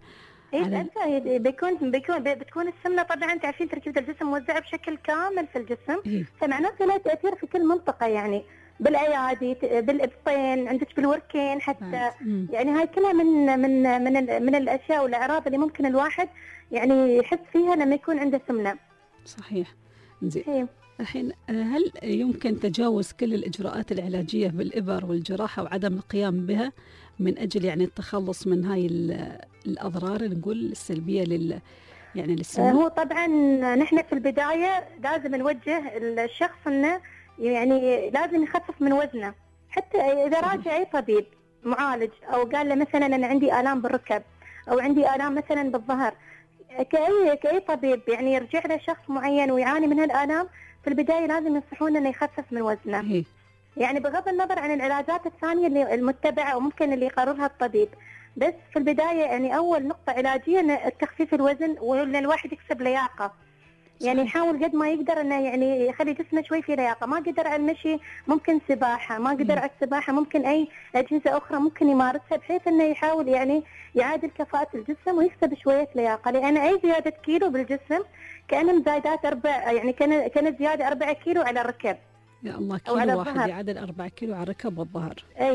بتكون السمنة طبعا تعرفين تركيبة الجسم موزعة بشكل كامل في الجسم، فمعناته لها تأثير في كل منطقة، يعني بالأيادي، بالإبطين، عندك بالوركين حتى. يعني هاي كلها من الأشياء والأعراض اللي ممكن الواحد يعني يحس فيها لما يكون عنده سمنة. صحيح. زين، الحين هل يمكن تجاوز كل الإجراءات العلاجية بالإبر والجراحة وعدم القيام بها من أجل يعني التخلص من هاي الأضرار اللي نقول السلبية يعني للسمنة؟ هو طبعا نحن في البداية لازم نوجه الشخص إنه يعني لازم يخفف من وزنه. حتى إذا راجع أي طبيب معالج أو قال له مثلا أنا عندي آلام بالركب أو عندي آلام مثلا بالظهر، كأي طبيب يعني يرجع له شخص معين ويعاني من هالآلام، في البداية لازم ينصحونه إنه يخفف من وزنه. يعني بغض النظر عن العلاجات الثانية اللي المتبعة وممكن اللي يقررها الطبيب، بس في البداية يعني أول نقطة علاجية تخفيف الوزن، وإن الواحد يكسب لياقة. يعني يحاول قد ما يقدر انه يعني يخلي جسمه شوي في لياقه. ما قدر على المشي ممكن سباحه، ما قدر على السباحه ممكن اي اجهزه اخرى ممكن يمارسها، بحيث انه يحاول يعني يعادل كفاءه الجسم ويكسب شويه لياقه. لان اي زياده كيلو بالجسم كأن مزايدات يعني كانت زياده 4 كيلو على الركب. يا الله، كيلو واحد يعادل 4 كيلو على الركب والظهر. ايوه.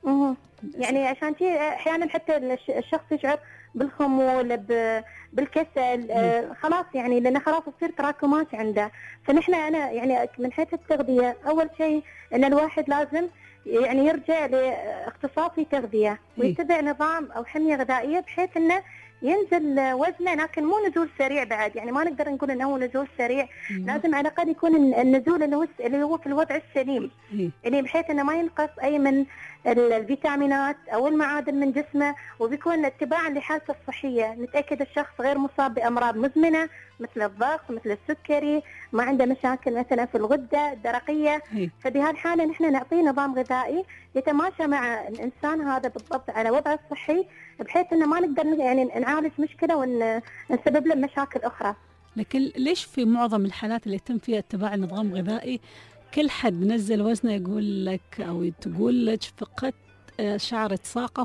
يعني عشان شيء احيانا حتى الشخص يشعر بالخمول بالكسل خلاص يعني لأنه خلاص تصير تراكمات عنده. فنحن أنا يعني من حيث التغذية أول شيء أن الواحد لازم يعني يرجع لاختصاصي تغذية ويتبع نظام أو حمية غذائية بحيث أنه ينزل وزنه، لكن مو نزول سريع بعد، يعني ما نقدر نقول انه هو نزول سريع. لازم على الاقل يكون النزول اللي هو في الوضع السليم، يعني بحيث انه ما ينقص اي من الفيتامينات او المعادن من جسمه، وبيكون اتباعا لحالته الصحيه، نتاكد الشخص غير مصاب بامراض مزمنه مثل الضغط مثل السكري، ما عنده مشاكل مثلا في الغده الدرقيه. فبهالحاله نحن نعطيه نظام غذائي يتماشى مع الانسان هذا بالضبط على وضعه الصحي، بحيث انه ما نقدر يعني نعالج مشكله ونسبب له مشاكل اخرى. لكن ليش في معظم الحالات اللي يتم فيها اتباع نظام غذائي كل حد نزل وزنه يقول لك او تقول لك فقدت شعر تساقط؟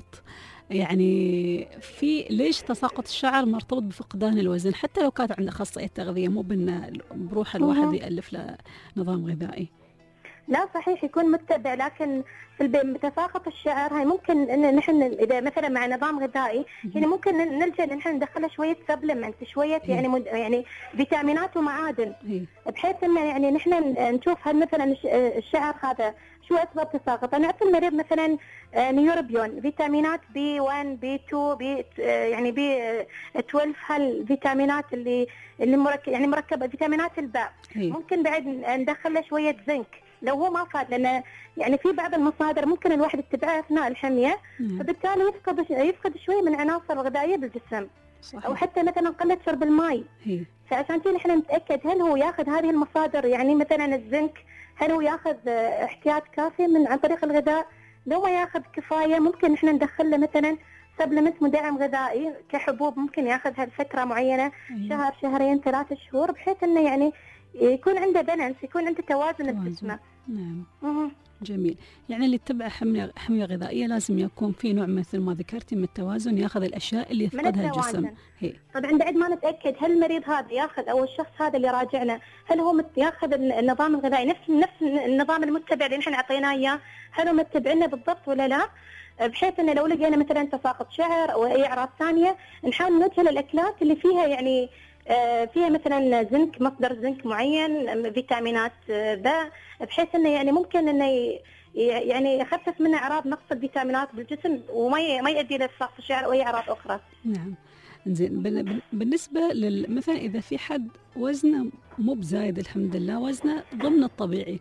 يعني في ليش تساقط الشعر مرتبط بفقدان الوزن حتى لو كانت عنده اخصائيه تغذيه، مو بروح الواحد يالف له نظام غذائي؟ لا صحيح يكون متبع، لكن في تساقط الشعر هاي ممكن ان نحن اذا مثلا مع نظام غذائي يعني ممكن نلجا ان نحن ندخله شويه سبلمنت، شويه يعني فيتامينات ومعادن، بحيث ان يعني نحن نشوف هل مثلا الشعر هذا شو اسباب تساقطه. نعطي المريض مثلا نيوربيون، فيتامينات B1 B2 يعني B12، هالفيتامينات اللي يعني مركبه فيتامينات الباء. ممكن بعد ندخل له شويه زنك لو هو ما فاد، لأن يعني في بعض المصادر ممكن الواحد يتبعها أثناء الحمية، فبالتالي يفقد شوي من العناصر الغذائية بالجسم. صحيح. أو حتى مثلا قلة شرب الماء. فعشان كذا نحن نتأكد هل هو ياخذ هذه المصادر، يعني مثلا الزنك هل هو ياخذ احتياط كافي عن طريق الغذاء؟ لو ما ياخذ كفاية ممكن نحن ندخل له مثلا سبلمنت مدعم غذائي كحبوب، ممكن ياخذها لفترة معينة، شهر شهرين 3 شهور، بحيث انه يعني يكون عنده بالانس، يكون عنده توازن بجسمه. نعم. جميل. يعني اللي يتبع حمية غذائية لازم يكون في نوع مثل ما ذكرتي من التوازن، ياخذ الأشياء اللي يفقدها الجسم. طبعا بعد ما نتأكد هل المريض هذا ياخذ أو الشخص هذا اللي راجعنا هل هو ياخذ النظام الغذائي نفس النظام المتبع اللي نحن أعطيناه إياه، هل هو متبعنا بالضبط ولا لا، بحيث أن لو لقينا مثلا تساقط شعر أو أي أعراض ثانية نحاول نوجه للأكلات اللي فيها يعني فيها مثلا زنك، مصدر زنك معين، فيتامينات باء، بحيث انه يعني ممكن انه يعني يخفف من اعراض نقص الفيتامينات بالجسم وما يؤدي لتساقط الشعر او اي اعراض اخرى. نعم. زين، بالنسبه مثلا اذا في حد وزنه مو بزايد الحمد لله، وزنه ضمن الطبيعي،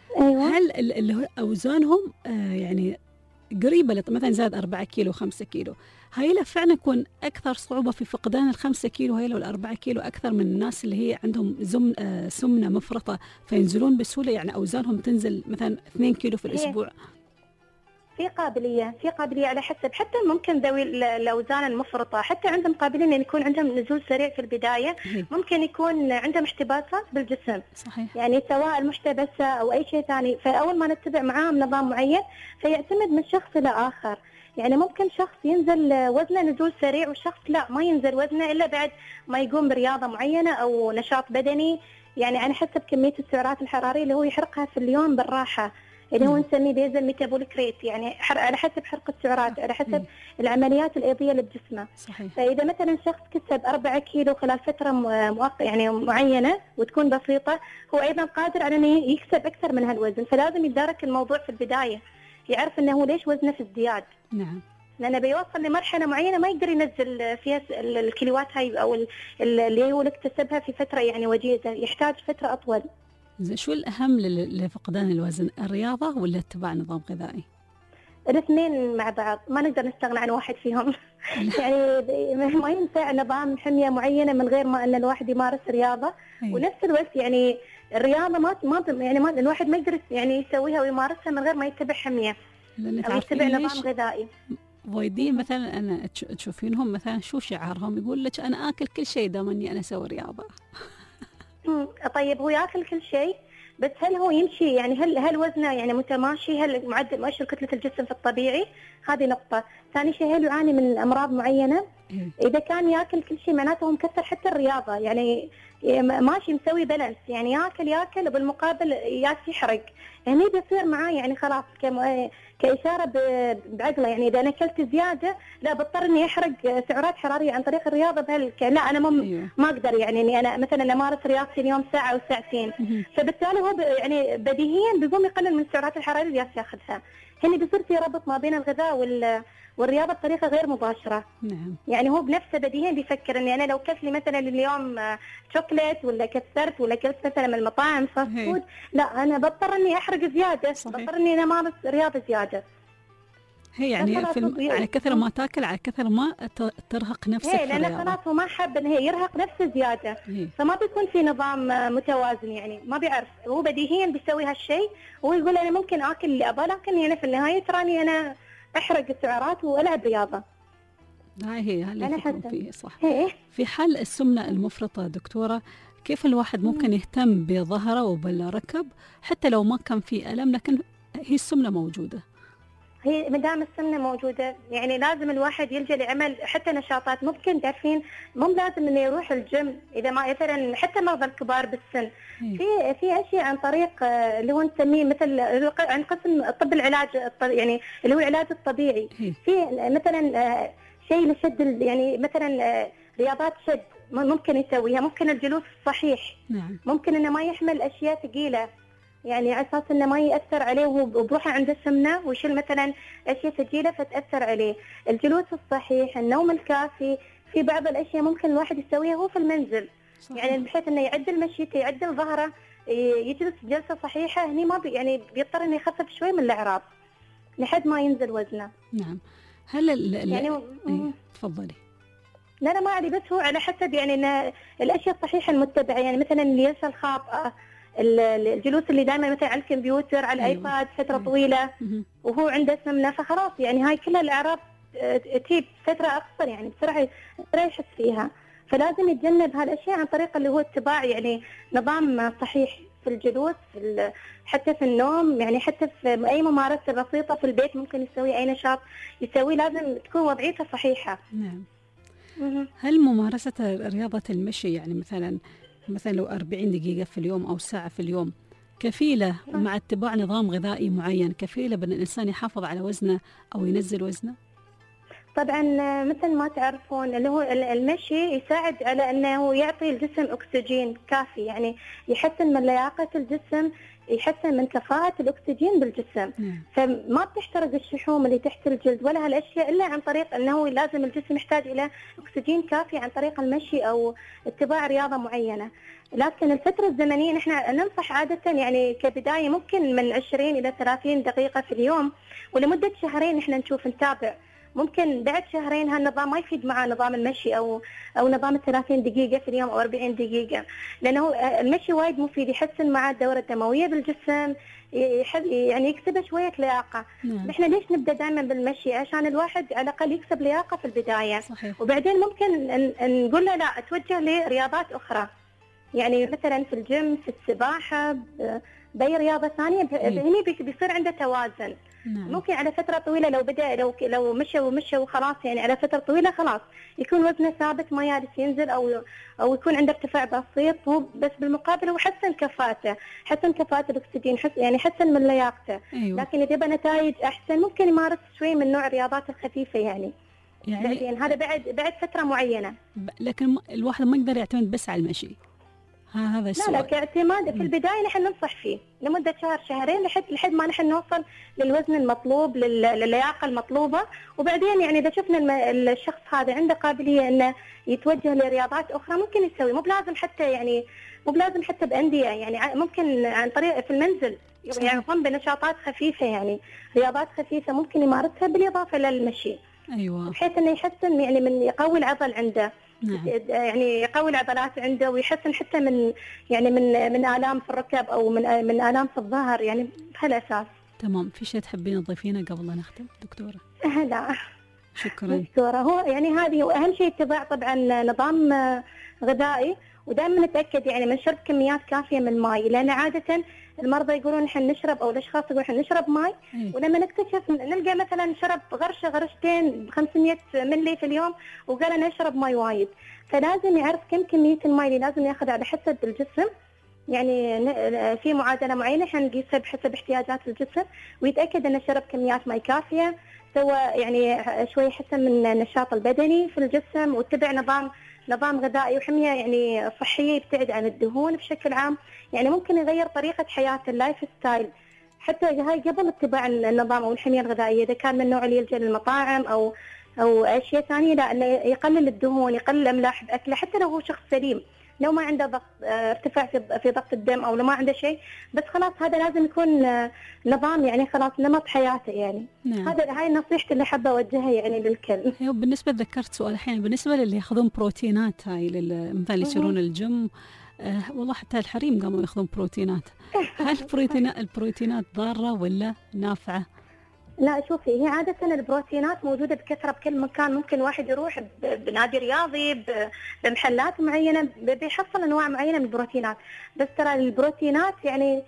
هل اللي اوزانهم يعني قريبه مثلا زاد 4 كيلو 5 كيلو، هاي لا فعلا يكون أكثر صعوبة في فقدان 5 كيلو هاي لو 4 كيلو أكثر من الناس اللي هي عندهم سمنة مفرطة فينزلون بسهولة، يعني أوزانهم تنزل مثلا 2 كيلو في الأسبوع؟ في قابلية على حسب، حتى ممكن ذوي الأوزان المفرطة حتى عندهم قابلين أن يكون عندهم نزول سريع في البداية. ممكن يكون عندهم احتباسات بالجسم. صحيح. يعني سواء المحتبسة أو أي شيء ثاني، فأول ما نتبع معاهم نظام معين فيعتمد من شخص إلى آخر. يعني ممكن شخص ينزل وزنه نزول سريع وشخص لا ما ينزل وزنه إلا بعد ما يقوم برياضة معينة أو نشاط بدني، يعني على حسب كمية السعرات الحرارية اللي هو يحرقها في اليوم بالراحة، اللي هو نسميه بيزل ميتابوليك ريت، يعني على حسب حرق السعرات، على حسب العمليات الإيضية للجسم. صحيح. فإذا مثلا شخص كسب 4 كيلو خلال فترة يعني معينة وتكون بسيطة، هو أيضا قادر على أن يكسب أكثر من هالوزن، فلازم يدرك الموضوع في البداية، يعرف أنه ليش وزنه في ازدياد. نعم. لأنه بيوصل لمرحلة معينة ما يقدر ينزل فيها الكيلوات هاي أو اللي هو اكتسبها في فترة يعني وجيزة، يحتاج فترة أطول. شو الأهم لفقدان الوزن، الرياضة ولا اتباع نظام غذائي؟ الاثنين مع بعض، ما نقدر نستغنى عن واحد فيهم. يعني ما ينفع نظام حمية معينة من غير ما أن الواحد يمارس رياضة. ونفس الوقت يعني الرياضة ما الواحد ما يقدر يعني يسويها ويمارسها من غير ما يتبع حمية أو يتبع نظام غذائي. وايدين مثلا أنا تشوفينهم مثلا شو شعارهم، يقول لك أنا آكل كل شيء دام إني أنا أسوي رياضة. طيب هو ياكل كل شيء، بس هل هو يمشي يعني هل وزنه يعني متماشي، هل معدل مؤشر كتلة الجسم في الطبيعي؟ هذه نقطة. ثاني شيء هل يعاني من أمراض معينة؟ اذا كان ياكل كل شيء معناته هو مكسر حتى الرياضه، يعني ماشي مسوي بالانس، يعني ياكل وبالمقابل يحرق، هني بيصير معاه يعني خلاص كإشارة بعقله، يعني إذا أنا أكلت زيادة لا بضطر إني أحرق سعرات حرارية عن طريق الرياضة لا أنا ما أقدر، يعني إني أنا مثلا أمارس رياضتي اليوم ساعة أو ساعتين، فبالتالي هو يعني بديهيا بيقوم يقلل من السعرات الحرارية اللي ياخذها. هني بيصير في ربط ما بين الغذاء والرياضة بطريقة غير مباشرة. نعم. يعني هو بنفسه بديهيا بيفكر إني أنا لو كلت لي مثلا اليوم شوكليت ولا كسرت ولا كلت مثلا من المطاعم فاست فود، لا أنا بضطر إني أحرق زيادة، بضطر إني أنا أمارس رياضة زيادة. هي يعني على كثر ما تاكل على كثر ما ترهق نفسك في الرياضة. لأن خلاص هو ما حب إن هي يرهق نفسه زيادة، فما بيكون في نظام متوازن، يعني ما بيعرف، هو بديهيا بيسوي هالشيء وهو يقول أنا ممكن آكل اللي أبغى، لكن يعني في النهاية تراني أنا أحرق السعرات وألعب رياضة. هي اللي يفكرون فيه صح. في حال السمنة المفرطة دكتورة، كيف الواحد ممكن يهتم بظهره وبالركب حتى لو ما كان في ألم لكن هي السمنة موجودة؟ هي مدام السمنة موجودة يعني لازم الواحد يلجأ لعمل حتى نشاطات، ممكن تعرفين مو لازم انه يروح الجيم، اذا ما مثلا حتى مرضى الكبار بالسن في اشياء عن طريق اللي هو نسميه مثل عن قسم الطب العلاج يعني اللي هو العلاج الطبيعي، في مثلا شيء لشد يعني مثلا رياضات شد ممكن يسويها، ممكن الجلوس الصحيح، ممكن انه ما يحمل اشياء ثقيله يعني على اساس انه ما ياثر عليه وهو بروحه عنده سمنه ويشيل مثلا اشياء ثقيله فتاثر عليه. الجلوس الصحيح، النوم الكافي، في بعض الاشياء ممكن الواحد يسويها هو في المنزل صحيح. يعني بحيث انه يعدل مشيته، يعدل ظهره، يجلس جلسه صحيحه، هني ما يعني بيضطر انه يخفف شوي من الاعراض لحد ما ينزل وزنه. نعم. هل يعني تفضلي. لا ما أدري، بس هو على حسب يعني إن الأشياء الصحيحة المتبعة، يعني مثلا الجلسة الخاطئة، الجلوس اللي دائما مثلا على الكمبيوتر على الآيباد فترة طويلة وهو عنده سمنة، فخلاص يعني هاي كلها الأعراض تجيب فترة أقصر، يعني بسرعة يحس فيها، فلازم يتجنب هالأشياء عن طريق اللي هو اتباع يعني نظام صحيح في الجلوس، حتى في النوم، يعني حتى في أي ممارسة بسيطة في البيت ممكن يسوي أي نشاط يسوي، لازم تكون وضعيته صحيحة. نعم. هل ممارسة رياضة المشي يعني مثلا لو 40 دقيقة في اليوم أو ساعة في اليوم كفيلة مع اتباع نظام غذائي معين، كفيلة بأن الإنسان يحافظ على وزنه أو ينزل وزنه؟ طبعا مثل ما تعرفون اللي هو المشي يساعد على أنه يعطي الجسم أكسجين كافي، يعني يحسن من لياقة الجسم، يحسن من كفاءة الأكسجين بالجسم. فما بتحترق الشحوم اللي تحت الجلد ولا هالأشياء إلا عن طريق أنه لازم الجسم يحتاج إلى أكسجين كافي عن طريق المشي أو اتباع رياضة معينة. لكن الفترة الزمنية نحن ننصح عادة يعني كبداية ممكن من 20 إلى 30 دقيقة في اليوم، ولمدة شهرين نحن نتابع. ممكن بعد شهرين هالنظام ما يفيد مع نظام المشي أو نظام 30 دقيقة في اليوم أو 40 دقيقة، لأنه المشي وايد مفيد، يحسن مع الدورة الدموية بالجسم، يعني يكسب شوية لياقة. نحن ليش نبدأ دائما بالمشي؟ عشان الواحد على الأقل يكسب لياقة في البداية صحيح. وبعدين ممكن نقول له لا اتوجه لرياضات أخرى، يعني مثلا في الجيم، في السباحة، بأي رياضة ثانية، هني بيصير عنده توازن. ممكن على فترة طويلة لو بدأ لو مشى وخلاص، يعني على فترة طويلة خلاص يكون وزنه ثابت ما يعرف ينزل أو يكون عنده ارتفاع بسيط، هو بس بالمقابل هو حسن كفاءته، حسن كفاءة الأكسجين، يعني حسن من لياقته. لكن إذا يبغى نتائج أحسن ممكن يمارس شوي من نوع الرياضات الخفيفة يعني بعدين، هذا بعد فترة معينة. لكن الواحد ما يقدر يعتمد بس على المشي. هذا السؤال. لا كاعتماد في البداية نحن ننصح فيه لمدة شهرين لحد ما نحن نوصل للوزن المطلوب، للياقة المطلوبة، وبعدين يعني إذا شفنا الشخص هذا عنده قابلية إنه يتوجه لرياضات أخرى ممكن يسوي، مو بلازم حتى بأندية، يعني ممكن عن طريق في المنزل يعني يقوم بنشاطات خفيفة، يعني رياضات خفيفة ممكن يمارسها بالإضافة للمشي. أيوة. بحيث إنه يحسن يعني من يقوي العضل عنده. يعني يقوي العضلات عنده ويحسن حتى من آلام في الركب أو من آلام في الظهر، يعني بهالأساس. تمام. في شيء تحبين تضيفينه قبل لا نختم دكتورة؟ لا شكرا دكتورة. هو يعني هذه أهم شيء اتباع طبعا نظام غذائي، ودائما نتاكد يعني من شرب كميات كافيه من الماء، لان عاده المرضى يقولون احنا نشرب او الاشخاص يقولون احنا نشرب ماء، ولما نكتشف نلقى مثلا شرب غرشتين ب 500 ملي في اليوم وقال انا اشرب ماء وايد. فلازم يعرف كم كميه الماء اللي لازم ياخذها على حسب الجسم، يعني في معادله معينه احنا نقيسها بحسب احتياجات الجسم، ويتاكد انه شرب كميات ماء كافيه، سوى يعني شوي يحسن من النشاط البدني في الجسم، واتبع نظام غذائي وحميه يعني صحيه، يبتعد عن الدهون بشكل عام. يعني ممكن يغير طريقه حياته، اللايف ستايل، حتى هاي قبل اتباع النظام او الحميه الغذائيه، اذا كان من النوع اللي يلجا للمطاعم او اشياء ثانيه، لا انه يقلل الدهون، يقلل الاملاح باكله، حتى لو هو شخص سليم، لو ما عنده ضغط ارتفاع في ضغط الدم او لو ما عنده شيء، بس خلاص هذا لازم يكون نظام، يعني خلاص نمط حياته يعني. نعم. هاي نصيحتي اللي حابه اوجهها يعني للكل. بالنسبه ذكرت سؤال الحين بالنسبه للي ياخذون بروتينات، هاي مثلا اللي يصيرون الجيم، والله حتى الحريم قاموا ياخذون بروتينات، هل البروتينات ضاره ولا نافعه؟ لا شوفي، هي عادة البروتينات موجودة بكثرة بكل مكان، ممكن واحد يروح بنادي رياضي بمحلات معينة بيحصل أنواع معينة من البروتينات، بس ترى البروتينات يعني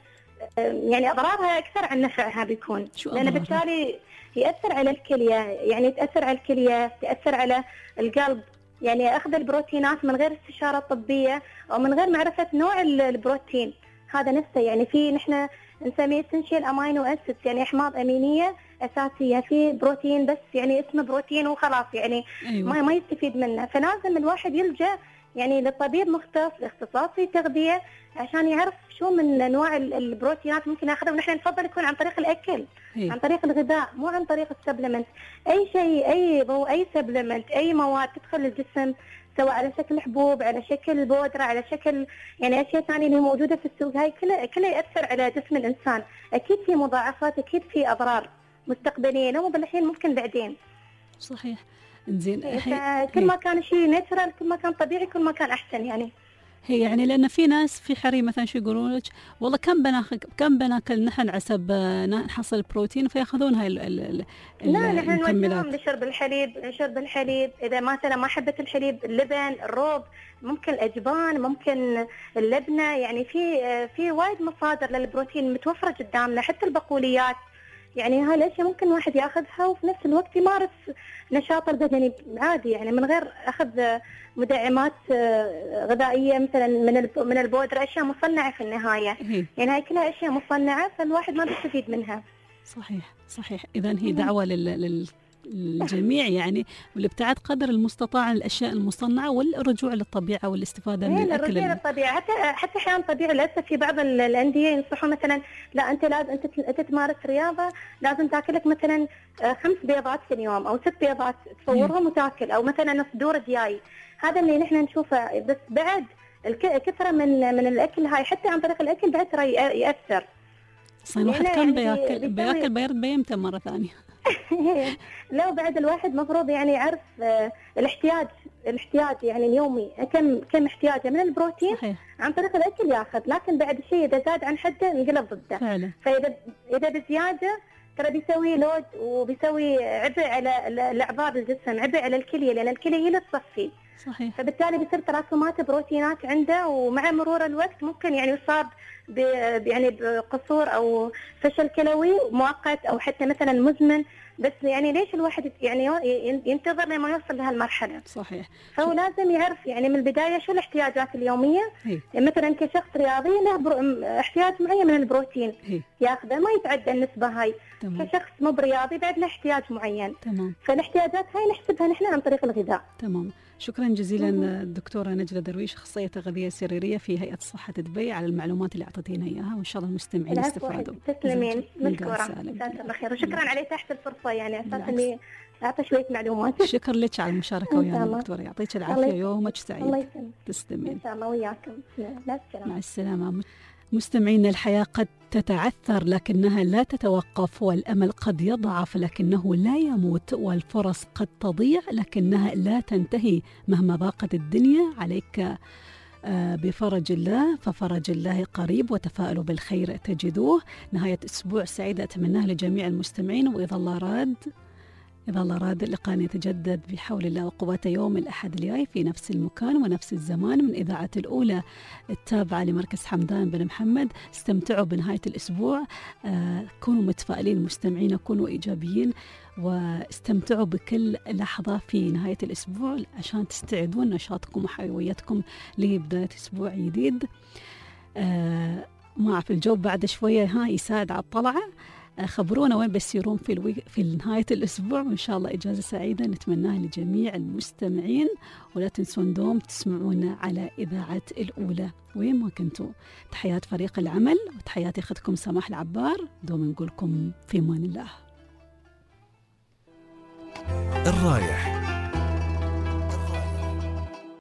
أضرارها أكثر عن نفعها بيكون، لأن بالتالي يأثر على الكلية، يعني تأثر على الكلية، تأثر على القلب. يعني أخذ البروتينات من غير استشارة طبية أو من غير معرفة نوع البروتين هذا نفسه، يعني في نحن نسميه essential amino acids، يعني أحماض أمينية أساسية، في بروتين بس يعني اسمه بروتين وخلاص، يعني أيوة. ما يستفيد منه. فلازم الواحد يلجأ يعني للطبيب مختص اختصاصي تغذية عشان يعرف شو من أنواع البروتينات ممكن ياخذها، ونحن نفضل يكون عن طريق الأكل، عن طريق الغذاء، مو عن طريق السبلمنت. أي شيء، أي سبلمنت، أي مواد تدخل الجسم، سواء على شكل حبوب، على شكل بودرة، على شكل يعني أشياء ثانية اللي موجودة في السوق، هاي كلها يأثر على جسم الإنسان. أكيد في مضاعفات، أكيد في أضرار مستقبلية، لو بالحين ممكن بعدين. صحيح. إنزين، كل ما كان شيء ناتشرال، كل ما كان طبيعي، كل ما كان أحسن يعني. هي يعني لأن في ناس في حريم مثلا شو يقولون لك والله كم بناكل نحن عسب نحصل البروتين، فياخذون هاي لا، نحن نوجههم لشرب الحليب، إذا مثلا ما حبت الحليب، اللبن، الروب، ممكن الأجبان، ممكن اللبنة، يعني في وايد مصادر للبروتين متوفرة قدامنا، حتى البقوليات. يعني هاي الأشياء ممكن واحد ياخذها وفي نفس الوقت يمارس نشاط البدني عادي، يعني من غير أخذ مدعمات غذائية مثلا من البودرة، أشياء مصنعة في النهاية. يعني هاي كلها أشياء مصنعة، فالواحد ما بيستفيد منها. صحيح. إذن هي دعوة للجميع يعني والابتعاد قدر المستطاع عن الأشياء المصنعة والرجوع للطبيعة والاستفادة من الأكل. الرجوع للطبيعة، حتى أحيانا طبيعي للأسف في بعض الأندية ينصحون مثلا لا أنت لازم أنت تمارس رياضة، لازم تاكلك مثلا 5 بيضات في اليوم أو 6 بيضات تصورهم وتاكل، أو مثلا نص دور دياي. هذا اللي نحن نشوفه، بس بعد كثرة من الأكل هاي، حتى عن طريق الأكل بعد ترى يأثر. صحيح. الواحد كان بياكل بيرد بيمتى مرة ثانية. لو بعد الواحد مفروض يعني يعرف الاحتياج يعني اليومي، كم احتياجه من البروتين. صحيح. عن طريق الأكل ياخذ، لكن بعد شيء إذا زاد عن حده نقلب ضده فعلا. فإذا بزيادة ترى بيسوي لود وبيسوي عبء على الأعضاء بالجسم، عبء على الكلية، لأن الكلية هي اللي تصفي. صحيح. فبالتالي بيصير تراكمات بروتينات عنده، ومع مرور الوقت ممكن يعني يصاب يعني بقصور أو فشل كلوي مؤقت أو حتى مثلا مزمن. بس يعني ليش الواحد يعني ينتظر لما يوصل لهالمرحلة؟ صحيح. فهو لازم يعرف يعني من البداية شو الاحتياجات اليومية. يعني مثلا كشخص رياضي له احتياج معين من البروتين ياخذه، ما يتعدى النسبة هاي. تمام. كشخص مو برياضي بعد له احتياج معين. تمام. فالاحتياجات هاي نحسبها نحن عن طريق الغذاء. تمام. شكرا جزيلا الدكتورة نجلة درويش، أخصائية تغذية سريرية في هيئة صحة دبي، على المعلومات اللي أعطيتينا إياها، وإن شاء الله المستمعين استفادوا. تسلمين، مشكورة، جزاك الله خير، وشكرا عليه تحت الفرصة يعني أساس إني أعطي شوية معلومات. شكرا لك على المشاركة ويانا دكتورة، يعطيك العافية، يومك سعيد. الله يسلمك. تسلمين. إن شاء الله وياكم. مع السلامة. مستمعين، الحياة قد تتعثر لكنها لا تتوقف، والأمل قد يضعف لكنه لا يموت، والفرص قد تضيع لكنها لا تنتهي. مهما ضاقت الدنيا عليك بفرج الله، ففرج الله قريب، وتفاءلوا بالخير تجدوه. نهاية أسبوع سعيدة أتمناها لجميع المستمعين، وإذا الله راد إذا الله راد اللقاء يتجدد بحول الله وقوته يوم الأحد الجاي في نفس المكان ونفس الزمان من إذاعة الأولى التابعة لمركز حمدان بن محمد. استمتعوا بنهاية الأسبوع، كونوا متفائلين مستمعين، كونوا إيجابيين، واستمتعوا بكل لحظة في نهاية الأسبوع عشان تستعدون نشاطكم وحيويتكم لبداية أسبوع جديد. ما أعرف الجو بعد شوية يساعد على الطلعة. خبرونا وين بيسيرون في نهاية الأسبوع، وإن شاء الله إجازة سعيدة نتمناها لجميع المستمعين. ولا تنسون دوم تسمعونا على إذاعة الأولى وين ما كنتوا. تحيات فريق العمل وتحيات أختكم سماح العبار. دوم نقولكم في أمان الله. الرايح